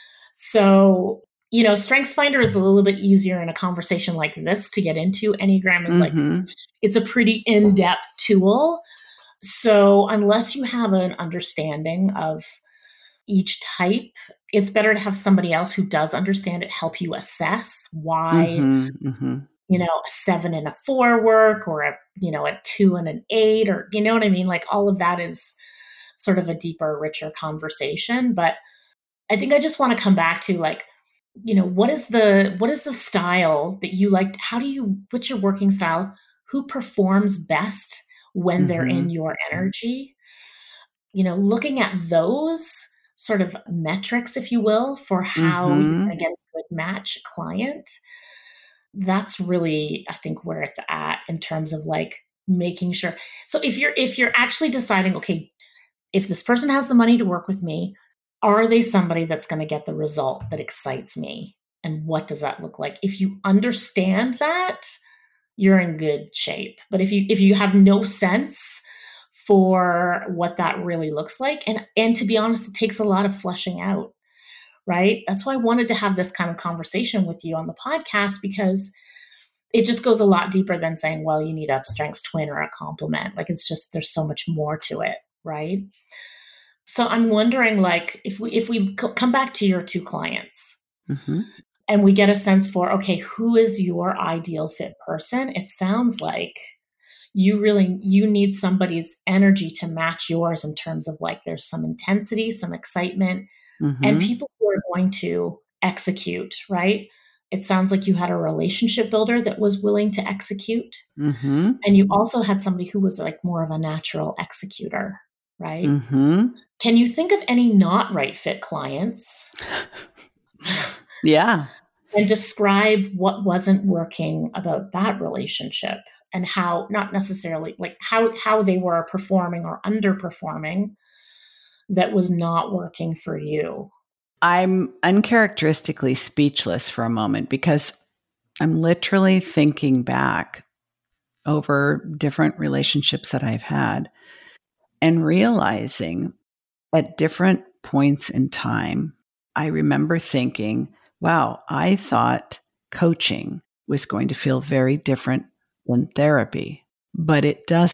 So, you know, StrengthsFinder is a little bit easier in a conversation like this to get into. Enneagram is like, Mm-hmm. it's a pretty in-depth tool. So unless you have an understanding of each type, it's better to have somebody else who does understand it help you assess why, Mm-hmm. Mm-hmm. you know, a seven and a four work, or a, you know, a two and an eight, or, you know what I mean? Like all of that is sort of a deeper, richer conversation. But I think I just want to come back to like, you know, what is the, what is the style that you like? How do you, what's your working style? Who performs best when they're Mm-hmm. in your energy? You know, looking at those sort of metrics, if you will, for how Mm-hmm. you're going to get a good match client. That's really, I think, where it's at in terms of like making sure. So if you're, if you're actually deciding, okay, if this person has the money to work with me, are they somebody that's going to get the result that excites me? And what does that look like? If you understand that, you're in good shape. But if you if you have no sense for what that really looks like, and and to be honest, it takes a lot of fleshing out, right? That's why I wanted to have this kind of conversation with you on the podcast, because it just goes a lot deeper than saying, well, you need a strengths twin or a complement. Like it's just, there's so much more to it, right? So I'm wondering, like, if we if we co- come back to your two clients Mm-hmm. and we get a sense for, okay, who is your ideal fit person? It sounds like you really, you need somebody's energy to match yours in terms of like, there's some intensity, some excitement, and Mm-hmm. people who are going to execute, right? It sounds like you had a relationship builder that was willing to execute. Mm-hmm. And you also had somebody who was like more of a natural executor, right? Mm-hmm. Can you think of any not right fit clients Yeah. and describe what wasn't working about that relationship and how, not necessarily like how, how they were performing or underperforming that was not working for you? I'm uncharacteristically speechless for a moment because I'm literally thinking back over different relationships that I've had and realizing at different points in time, I remember thinking, wow, I thought coaching was going to feel very different than therapy, but it doesn't.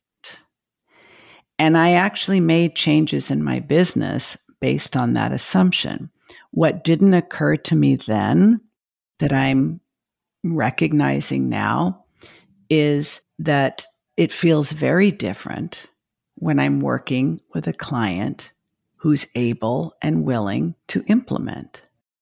And I actually made changes in my business based on that assumption. What didn't occur to me then that I'm recognizing now is that it feels very different when I'm working with a client who's able and willing to implement.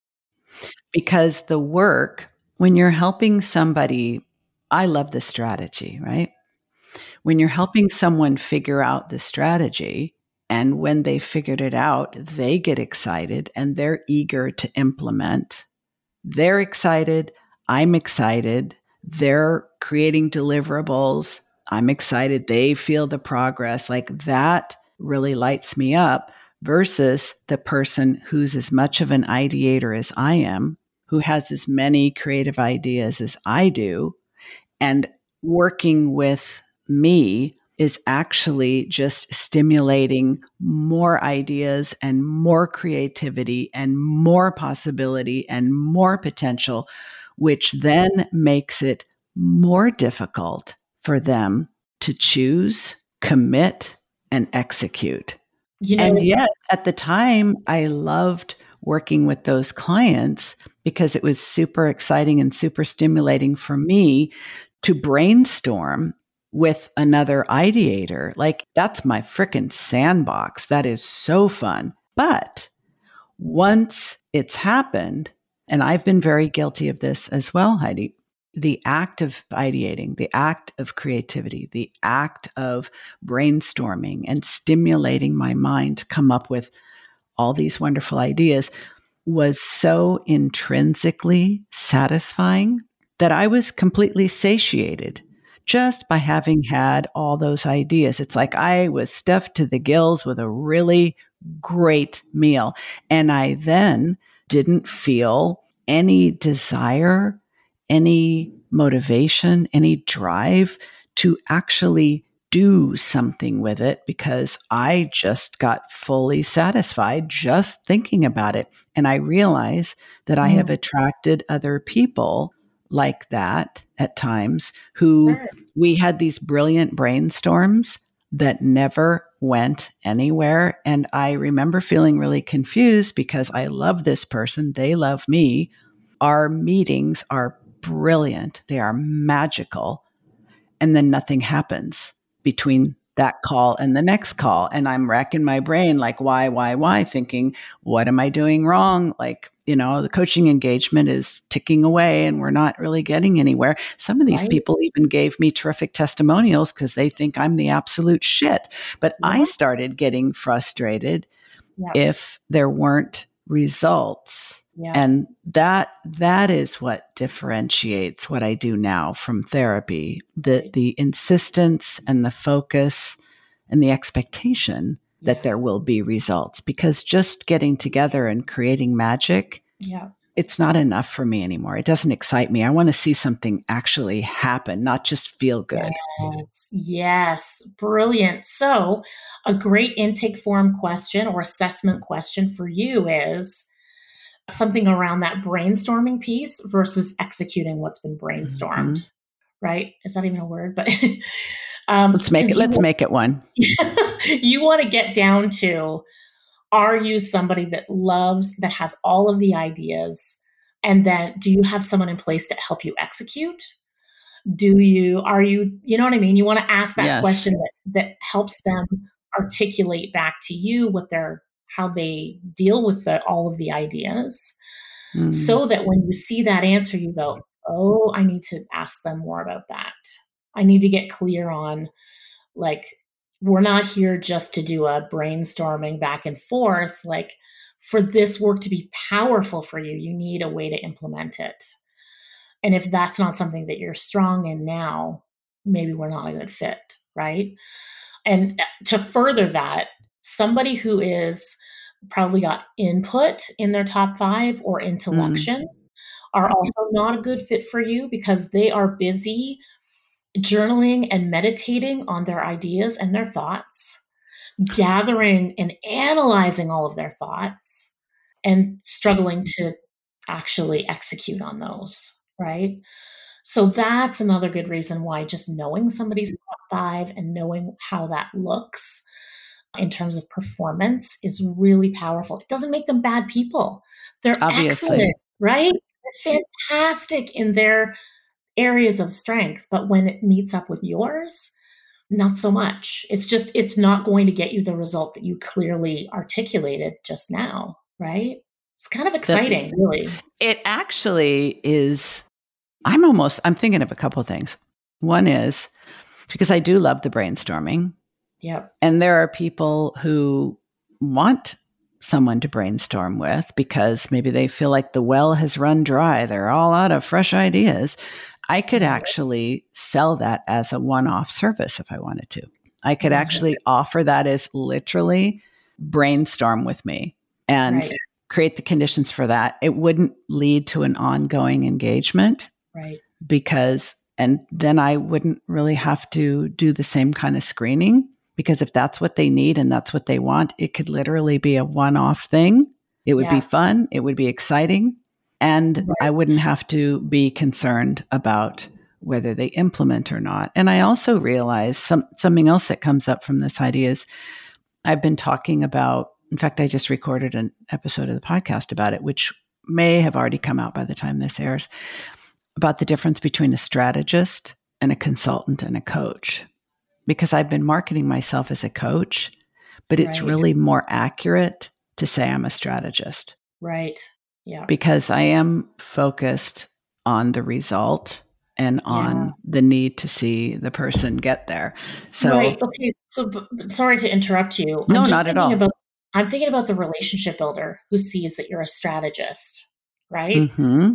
Because the work, when you're helping somebody, I love the strategy, right? When you're helping someone figure out the strategy, and when they figured it out, they get excited and they're eager to implement. They're excited. I'm excited. They're creating deliverables. I'm excited. They feel the progress. Like that really lights me up versus the person who's as much of an ideator as I am, who has as many creative ideas as I do, and working with me is actually just stimulating more ideas and more creativity and more possibility and more potential, which then makes it more difficult for them to choose, commit, and execute. You know, and yet, at the time, I loved working with those clients because it was super exciting and super stimulating for me to brainstorm with another ideator. Like, that's my frickin' sandbox. That is so fun. But once it's happened, and I've been very guilty of this as well, Heidi, the act of ideating, the act of creativity, the act of brainstorming and stimulating my mind to come up with all these wonderful ideas was so intrinsically satisfying that I was completely satiated just by having had all those ideas. It's like I was stuffed to the gills with a really great meal. And I then didn't feel any desire, any motivation, any drive to actually do something with it because I just got fully satisfied just thinking about it. And I realize that I have attracted other people like that at times who Sure. we had these brilliant brainstorms that never went anywhere. And I remember feeling really confused because I love this person. They love me. Our meetings are brilliant. They are magical. And then nothing happens between that call and the next call. And I'm racking my brain like, why, why, why? Thinking, what am I doing wrong? Like, you know, the coaching engagement is ticking away and we're not really getting anywhere. Some of these Right. people even gave me terrific testimonials because they think I'm the absolute shit. But I Yeah. started getting frustrated Yeah. if there weren't results. Yeah. And that that is what differentiates what I do now from therapy. The Right. the insistence and the focus and the expectation that Yeah. there will be results. Because just getting together and creating magic, Yeah. it's not enough for me anymore. It doesn't excite me. I want to see something actually happen, not just feel good. Yes. Yes. Brilliant. So, a great intake form question or assessment question for you is something around that brainstorming piece versus executing what's been brainstormed, Mhm. right? Is that even a word? But um, Let's make 'cause it you let's wa- make it one. you want to get down to, are you somebody that loves, that has all of the ideas? And then do you have someone in place to help you execute? Do you, are you, you know what I mean? You want to ask that Yes. question that, that helps them articulate back to you what their, how they deal with the, all of the ideas, Mm. so that when you see that answer, you go, oh, I need to ask them more about that. I need to get clear on, like, we're not here just to do a brainstorming back and forth. Like, for this work to be powerful for you, you need a way to implement it. And if that's not something that you're strong in now, maybe we're not a good fit, right? And to further that, somebody who is probably got input in their top five or Mm. intellection are also not a good fit for you because they are busy journaling and meditating on their ideas and their thoughts, gathering and analyzing all of their thoughts, and struggling to actually execute on those, right? So that's another good reason why just knowing somebody's top five and knowing how that looks in terms of performance is really powerful. It doesn't make them bad people. They're Obviously. excellent, right? They're fantastic in their areas of strength, but when it meets up with yours, not so much. It's just, it's not going to get you the result that you clearly articulated just now, right? It's kind of That exciting, really. it actually is. I'm almost, I'm thinking of a couple of things. One is because I do love the brainstorming, Yep. and there are people who want someone to brainstorm with because maybe they feel like the well has run dry. They're all out of fresh ideas. I could Mhm. actually sell that as a one-off service if I wanted to. I could Mhm. actually offer that as literally brainstorm with me and Right. create the conditions for that. It wouldn't lead to an ongoing engagement Right. because, and then I wouldn't really have to do the same kind of screening because if that's what they need and that's what they want, it could literally be a one-off thing. It would be Yeah. fun. It would be exciting. And I wouldn't Right. have to be concerned about whether they implement or not. And I also realize some, something else that comes up from this idea is I've been talking about, in fact, I just recorded an episode of the podcast about it, which may have already come out by the time this airs, about the difference between a strategist and a consultant and a coach. Because I've been marketing myself as a coach, but it's Right. really more accurate to say I'm a strategist. Right. Yeah. Because I am focused on the result and on Yeah. the need to see the person get there. So, Right. Okay. So b- b- sorry to interrupt you. no, I'm just not at thinking all. about I'm thinking about the relationship builder who sees that you're a strategist, right? Mm-hmm.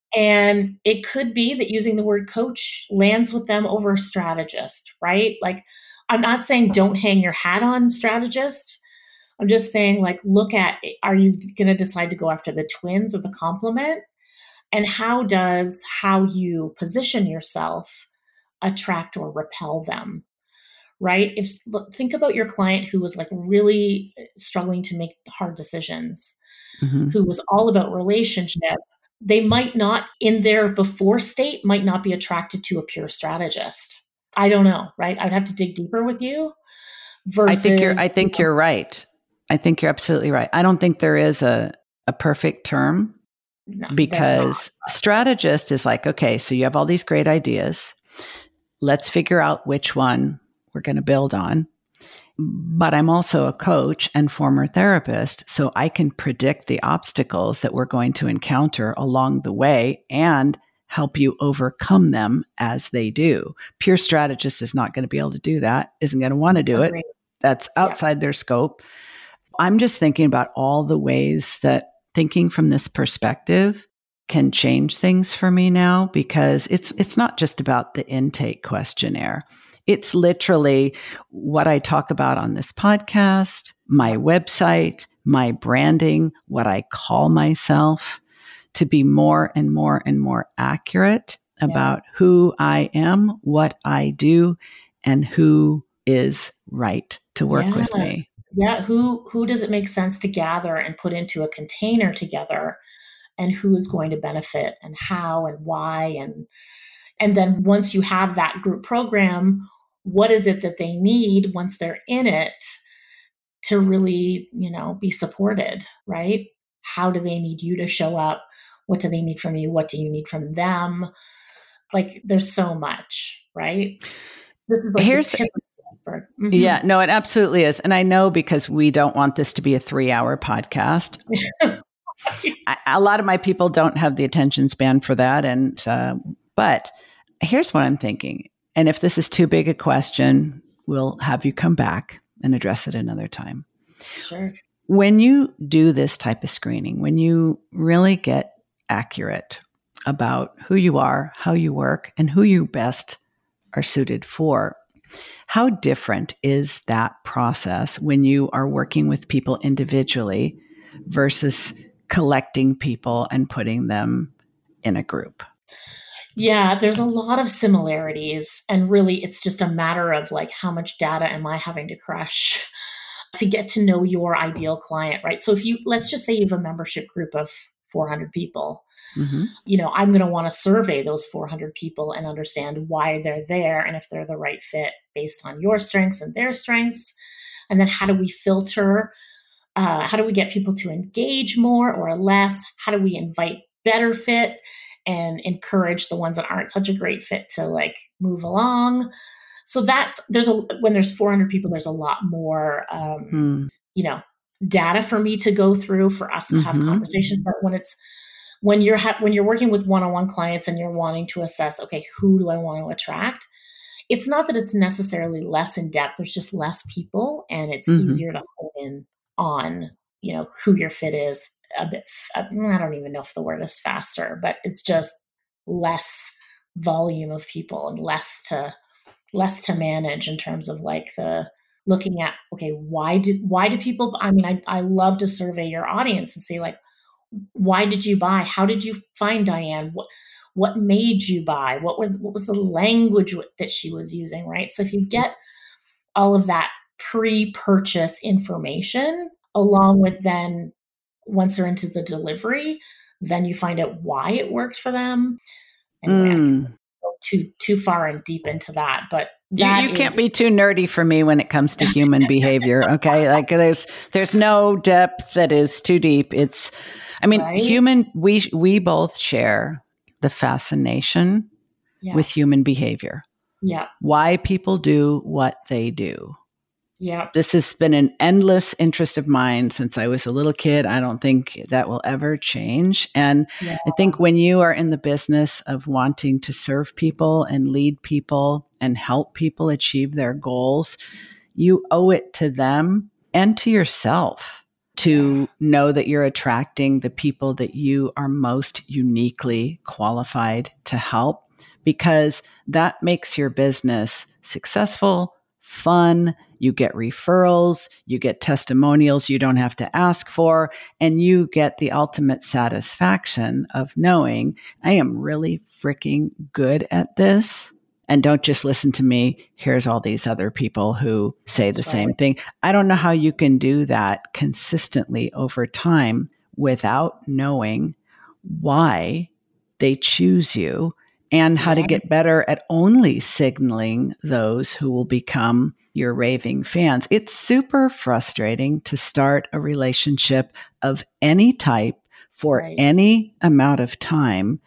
And it could be that using the word coach lands with them over strategist, right? Like, I'm not saying don't hang your hat on strategist. I'm just saying, like, look at, are you going to decide to go after the twins or the complement? And how does how you position yourself attract or repel them, right? If look, think about your client who was like really struggling to make hard decisions, Mm-hmm. who was all about relationship. They might not, in their before state, might not be attracted to a pure strategist. I don't know, right? I'd have to dig deeper with you. Versus, I think you're. I think you're right. I think you're absolutely right. I don't think there is a a perfect term no, because strategist is like, okay, so you have all these great ideas. Let's figure out which one we're going to build on. But I'm also a coach and former therapist, so I can predict the obstacles that we're going to encounter along the way and help you overcome them as they do. Pure strategist is not going to be able to do that, isn't going to want to do Agreed. it. That's outside yeah. their scope. I'm just thinking about all the ways that thinking from this perspective can change things for me now, because it's it's not just about the intake questionnaire. It's literally what I talk about on this podcast, my website, my branding, what I call myself, to be more and more and more accurate about yeah. who I am, what I do, and who is right to work yeah. with me. Yeah, who who does it make sense to gather and put into a container together, and who is going to benefit and how and why, and and then once you have that group program, what is it that they need once they're in it to really, you know, be supported, right? How do they need you to show up? What do they need from you? What do you need from them? Like, there's so much, right? This is like Here's, the tip of the iceberg. Mm-hmm. Yeah, no, it absolutely is. And I know, because we don't want this to be a three hour podcast. I, a lot of my people don't have the attention span for that. And, uh, but here's what I'm thinking. And if this is too big a question, we'll have you come back and address it another time. Sure. When you do this type of screening, when you really get accurate about who you are, how you work, and who you best are suited for, how different is that process when you are working with people individually versus collecting people and putting them in a group? Yeah, there's a lot of similarities, and really it's just a matter of like, how much data am I having to crush to get to know your ideal client, right? So if you, let's just say you have a membership group of four hundred people, mm-hmm. you know, I'm going to want to survey those four hundred people and understand why they're there and if they're the right fit based on your strengths and their strengths. And then how do we filter? Uh, how do we get people to engage more or less? How do we invite better fit and encourage the ones that aren't such a great fit to like move along? So that's, there's a, when there's four hundred people, there's a lot more, um, mm. you know, data for me to go through for us to have mm-hmm. conversations. But when it's, when you're, ha- when you're working with one-on-one clients and you're wanting to assess, okay, who do I want to attract? It's not that it's necessarily less in depth. There's just less people, and it's mm-hmm. easier to hone in on, you know, who your fit is a bit. I don't even know if the word is faster, but it's just less volume of people and less to, less to manage in terms of like the looking at, okay, why did, why do people, I mean, I, I love to survey your audience and see like, why did you buy? How did you find Diane? What, what made you buy? What was, what was the language that she was using? Right. So if you get all of that pre-purchase information along with then once they're into the delivery, then you find out why it worked for them. Anyway, mm. too too far and deep into that, but you, that you is, can't be too nerdy for me when it comes to human behavior. Okay, like there's there's no depth that is too deep. It's, I mean, right? human. We we both share the fascination Yeah. with human behavior. Yeah. Why people do what they do. Yeah. This has been an endless interest of mine since I was a little kid. I don't think that will ever change. And Yeah. I think when you are in the business of wanting to serve people and lead people and help people achieve their goals, you owe it to them and to yourself to yeah. know that you're attracting the people that you are most uniquely qualified to help, because that makes your business successful, fun. You get referrals, you get testimonials you don't have to ask for, and you get the ultimate satisfaction of knowing I am really freaking good at this. And don't just listen to me. Here's all these other people who say That's the right. same thing. I don't know how you can do that consistently over time without knowing why they choose you and how yeah. to get better at only signaling those who will become your raving fans. It's super frustrating to start a relationship of any type for right. any amount of time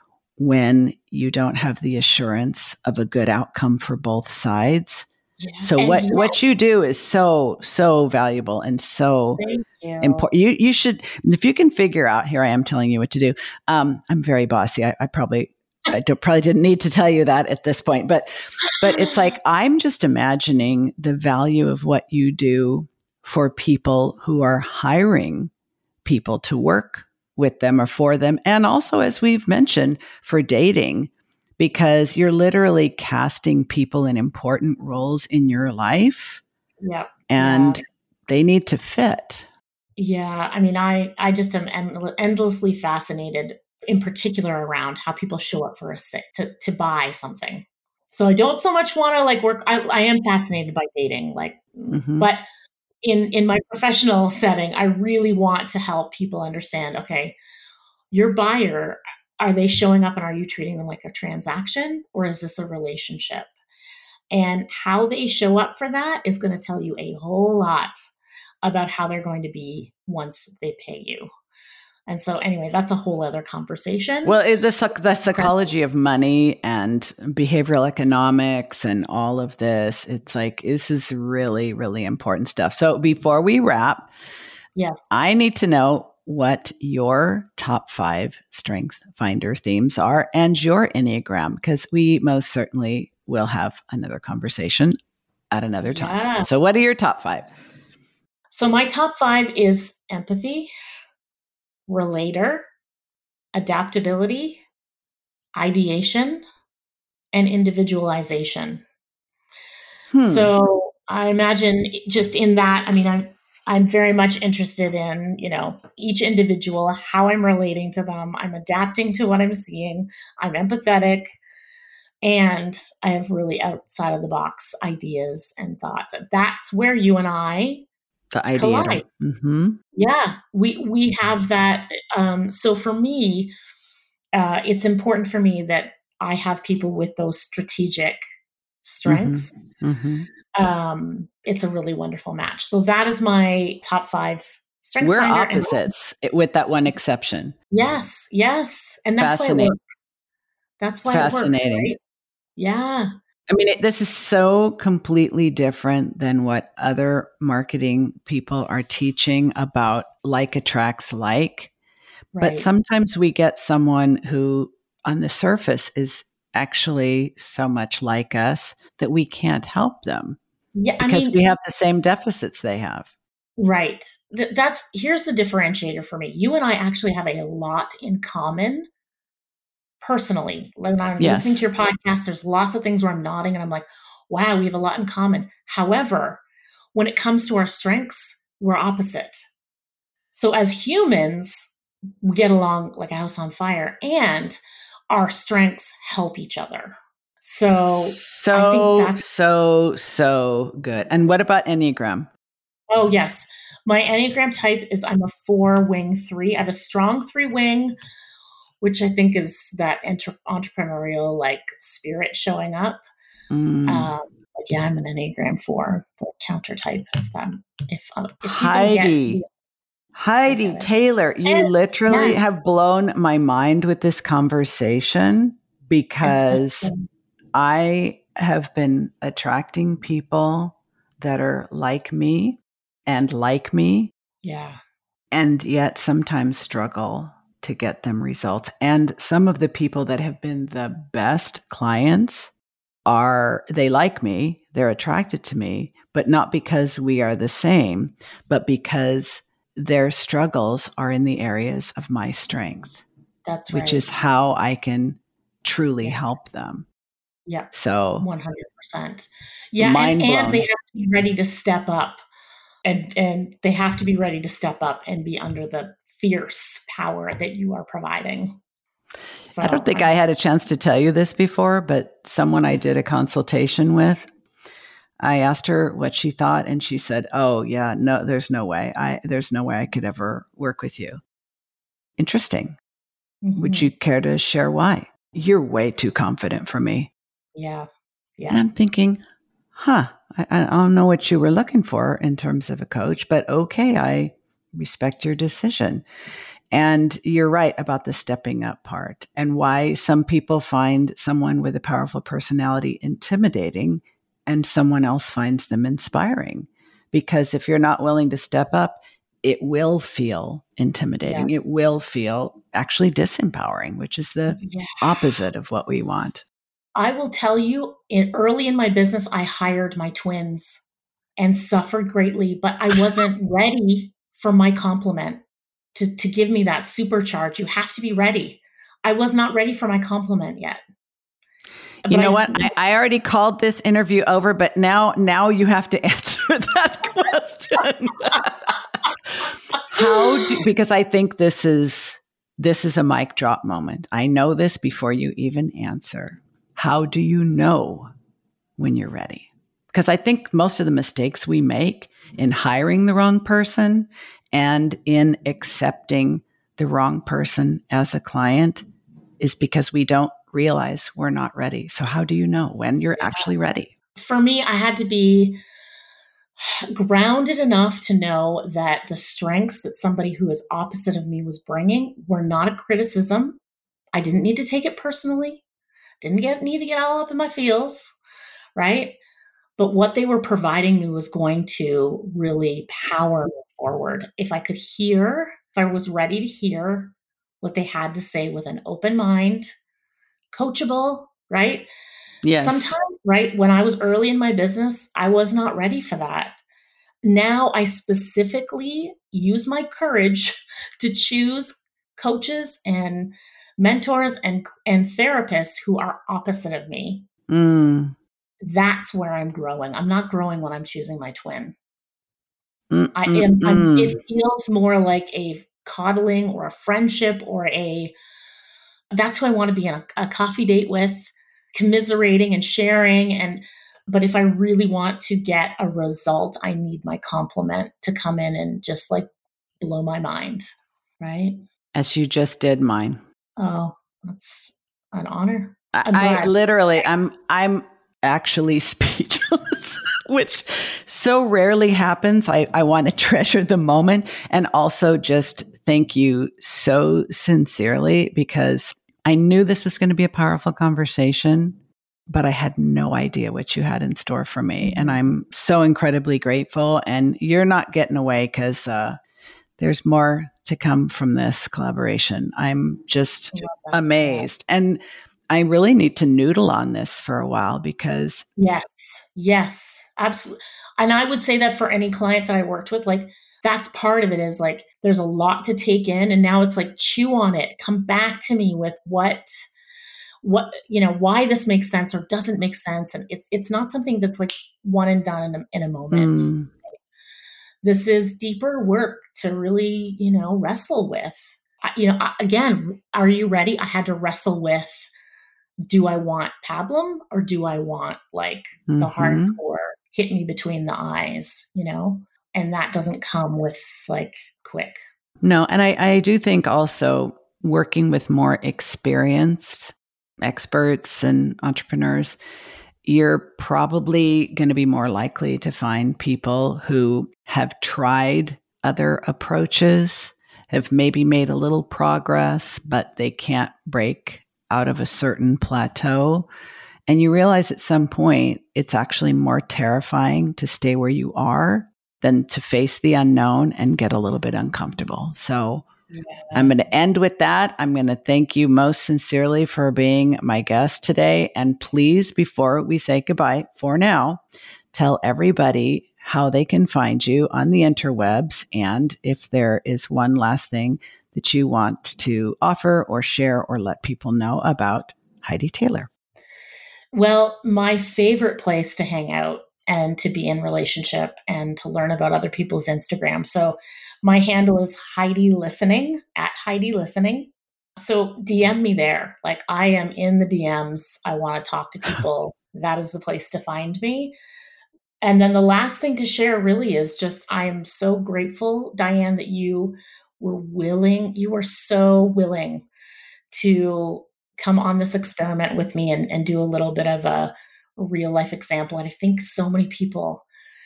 when you don't have the assurance of a good outcome for both sides. Yeah. So and what, yeah. what you do is so, so valuable and so you. important. You, you should, if you can figure out, here I am telling you what to do. Um, I'm very bossy. I, I probably, I don't, probably didn't need to tell you that at this point, but, but it's like, I'm just imagining the value of what you do for people who are hiring people to work with them or for them. And also, as we've mentioned, for dating, because you're literally casting people in important roles in your life. Yeah. And yeah. they need to fit. Yeah. I mean, I, I just am end- endlessly fascinated in particular around how people show up for a sit to, to buy something. So I don't so much want to like work. I, I am fascinated by dating, like, mm-hmm. but in, in my professional setting, I really want to help people understand, okay, your buyer, are they showing up and are you treating them like a transaction, or is this a relationship? And how they show up for that is going to tell you a whole lot about how they're going to be once they pay you. And so anyway, that's a whole other conversation. Well, it, the, the psychology of money and behavioral economics and all of this, it's like, this is really, really important stuff. So before we wrap, yes, I need to know what your top five Strength Finder themes are and your Enneagram, because we most certainly will have another conversation at another time. Yeah. So what are your top five? So my top five is empathy, relator, adaptability, ideation, and individualization. Hmm. So I imagine just in that, I mean, I'm, I'm very much interested in, you know, each individual, how I'm relating to them. I'm adapting to what I'm seeing. I'm empathetic. And I have really outside of the box ideas and thoughts. That's where you and I the ideator. collide. Mm-hmm. Yeah, we we have that. Um, so for me, uh, it's important for me that I have people with those strategic strengths. Mm-hmm. Mm-hmm. Um, it's a really wonderful match. So that is my top five strengths. We're finder opposites, and- with that one exception. Yes, yes, and that's why it works. That's why it works, right? Yeah. I mean, it, this is so completely different than what other marketing people are teaching about like attracts like. Right. But sometimes we get someone who on the surface is actually so much like us that we can't help them. Yeah, because I mean, we have the same deficits they have. Right. Th- that's here's the differentiator for me. You and I actually have a lot in common. Personally, when I'm yes. listening to your podcast, there's lots of things where I'm nodding and I'm like, wow, we have a lot in common. However, when it comes to our strengths, we're opposite. So as humans, we get along like a house on fire, and our strengths help each other. So, so, I think that's, so, so good. And what about Enneagram? Oh, yes. My Enneagram type is I'm a four wing three. I have a strong three wing which I think is that entre- entrepreneurial like spirit showing up. Mm. Um, but yeah, I'm an Enneagram four, the counter type. If that, if, uh, if people Heidi, get, Heidi get Taylor, you and, literally yes, have blown my mind with this conversation because I have been attracting people that are like me and like me. Yeah. And yet sometimes struggle to get them results. And some of the people that have been the best clients are, they like me, they're attracted to me, but not because we are the same, but because their struggles are in the areas of my strength. That's which right. is how I can truly Yeah. help them. Yeah. So one hundred percent. Yeah. mind And, and blown. they have to be ready to step up and, and they have to be ready to step up and be under the fierce power that you are providing. So I don't think I, I had a chance to tell you this before, but someone I did a consultation with, I asked her what she thought and she said, "Oh yeah, no, there's no way. I, there's no way I could ever work with you." Interesting. Mm-hmm. Would you care to share why? You're way too confident for me. Yeah. Yeah. And I'm thinking, huh, I, I don't know what you were looking for in terms of a coach, but okay, I respect your decision. And you're right about the stepping up part and why some people find someone with a powerful personality intimidating and someone else finds them inspiring. Because if you're not willing to step up, it will feel intimidating. Yeah. It will feel actually disempowering, which is the yeah. opposite of what we want. I will tell you, in early in my business, I hired my twins and suffered greatly, but I wasn't ready for my compliment to, to give me that supercharge. You have to be ready. I was not ready for my compliment yet. You but know I, what? I, I already called this interview over, but now, now you have to answer that question. How do, because I think this is, this is a mic drop moment. I know this before you even answer. How do you know when you're ready? Because I think most of the mistakes we make in hiring the wrong person and in accepting the wrong person as a client is because we don't realize we're not ready. So how do you know when you're yeah. actually ready? For me, I had to be grounded enough to know that the strengths that somebody who is opposite of me was bringing were not a criticism. I didn't need to take it personally. Didn't get need to get all up in my feels, right? But what they were providing me was going to really power me forward. If I could hear, if I was ready to hear what they had to say with an open mind, coachable, right? Yes. Sometimes, right, when I was early in my business, I was not ready for that. Now I specifically use my courage to choose coaches and mentors and, and therapists who are opposite of me. Mm. That's where I'm growing. I'm not growing when I'm choosing my twin. Mm, I mm, am. I'm, mm. it feels more like a coddling or a friendship or a, that's who I want to be on a, a coffee date with, commiserating and sharing. And, but if I really want to get a result, I need my compliment to come in and just like blow my mind. Right. As you just did mine. Oh, that's an honor. I, I literally, I'm, I'm actually speechless, which so rarely happens. I, I want to treasure the moment and also just thank you so sincerely because I knew this was going to be a powerful conversation, but I had no idea what you had in store for me. Mm-hmm. And I'm so incredibly grateful. And you're not getting away because uh, there's more to come from this collaboration. I'm just amazed. And I really need to noodle on this for a while because... Yes, yes, absolutely. And I would say that for any client that I worked with, like that's part of it is like, there's a lot to take in. And now it's like, chew on it, come back to me with what, what, you know, why this makes sense or doesn't make sense. And it's, it's not something that's like one and done in a, in a moment. Mm. This is deeper work to really, you know, wrestle with. I, you know, I, again, are you ready? I had to wrestle with, do I want pablum or do I want like mm-hmm. the hardcore hit me between the eyes, you know? And that doesn't come with like quick. No. And I, I do think also working with more experienced experts and entrepreneurs, you're probably going to be more likely to find people who have tried other approaches, have maybe made a little progress, but they can't break out of a certain plateau. And you realize at some point, it's actually more terrifying to stay where you are than to face the unknown and get a little bit uncomfortable. So yeah. I'm going to end with that. I'm going to thank you most sincerely for being my guest today. And please, before we say goodbye for now, tell everybody how they can find you on the interwebs. And if there is one last thing that you want to offer or share or let people know about Heidi Taylor. Well, my favorite place to hang out and to be in relationship and to learn about other people's Instagram. So my handle is Heidi Listening, at Heidi Listening. So D M me there. Like, I am in the D Ms. I want to talk to people. That is the place to find me. And then the last thing to share really is just, I am so grateful, Diane, that you were willing, you were so willing to come on this experiment with me and, and do a little bit of a real life example. And I think so many people,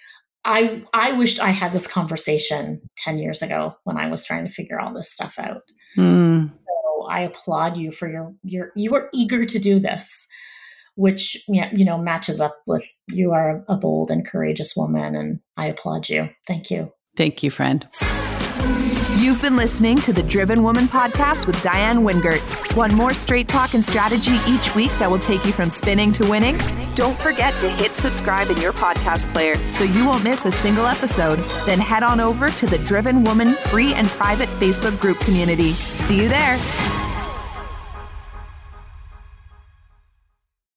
I I wished I had this conversation ten years ago when I was trying to figure all this stuff out. Mm. So I applaud you for your, your, you were eager to do this, which, you know, matches up with, you are a bold and courageous woman. And I applaud you. Thank you. Thank you, friend. You've been listening to the Driven Woman podcast with Diane Wingert. Want more straight talk and strategy each week that will take you from spinning to winning? Don't forget to hit subscribe in your podcast player so you won't miss a single episode. Then head on over to the Driven Woman free and private Facebook group community. See you there.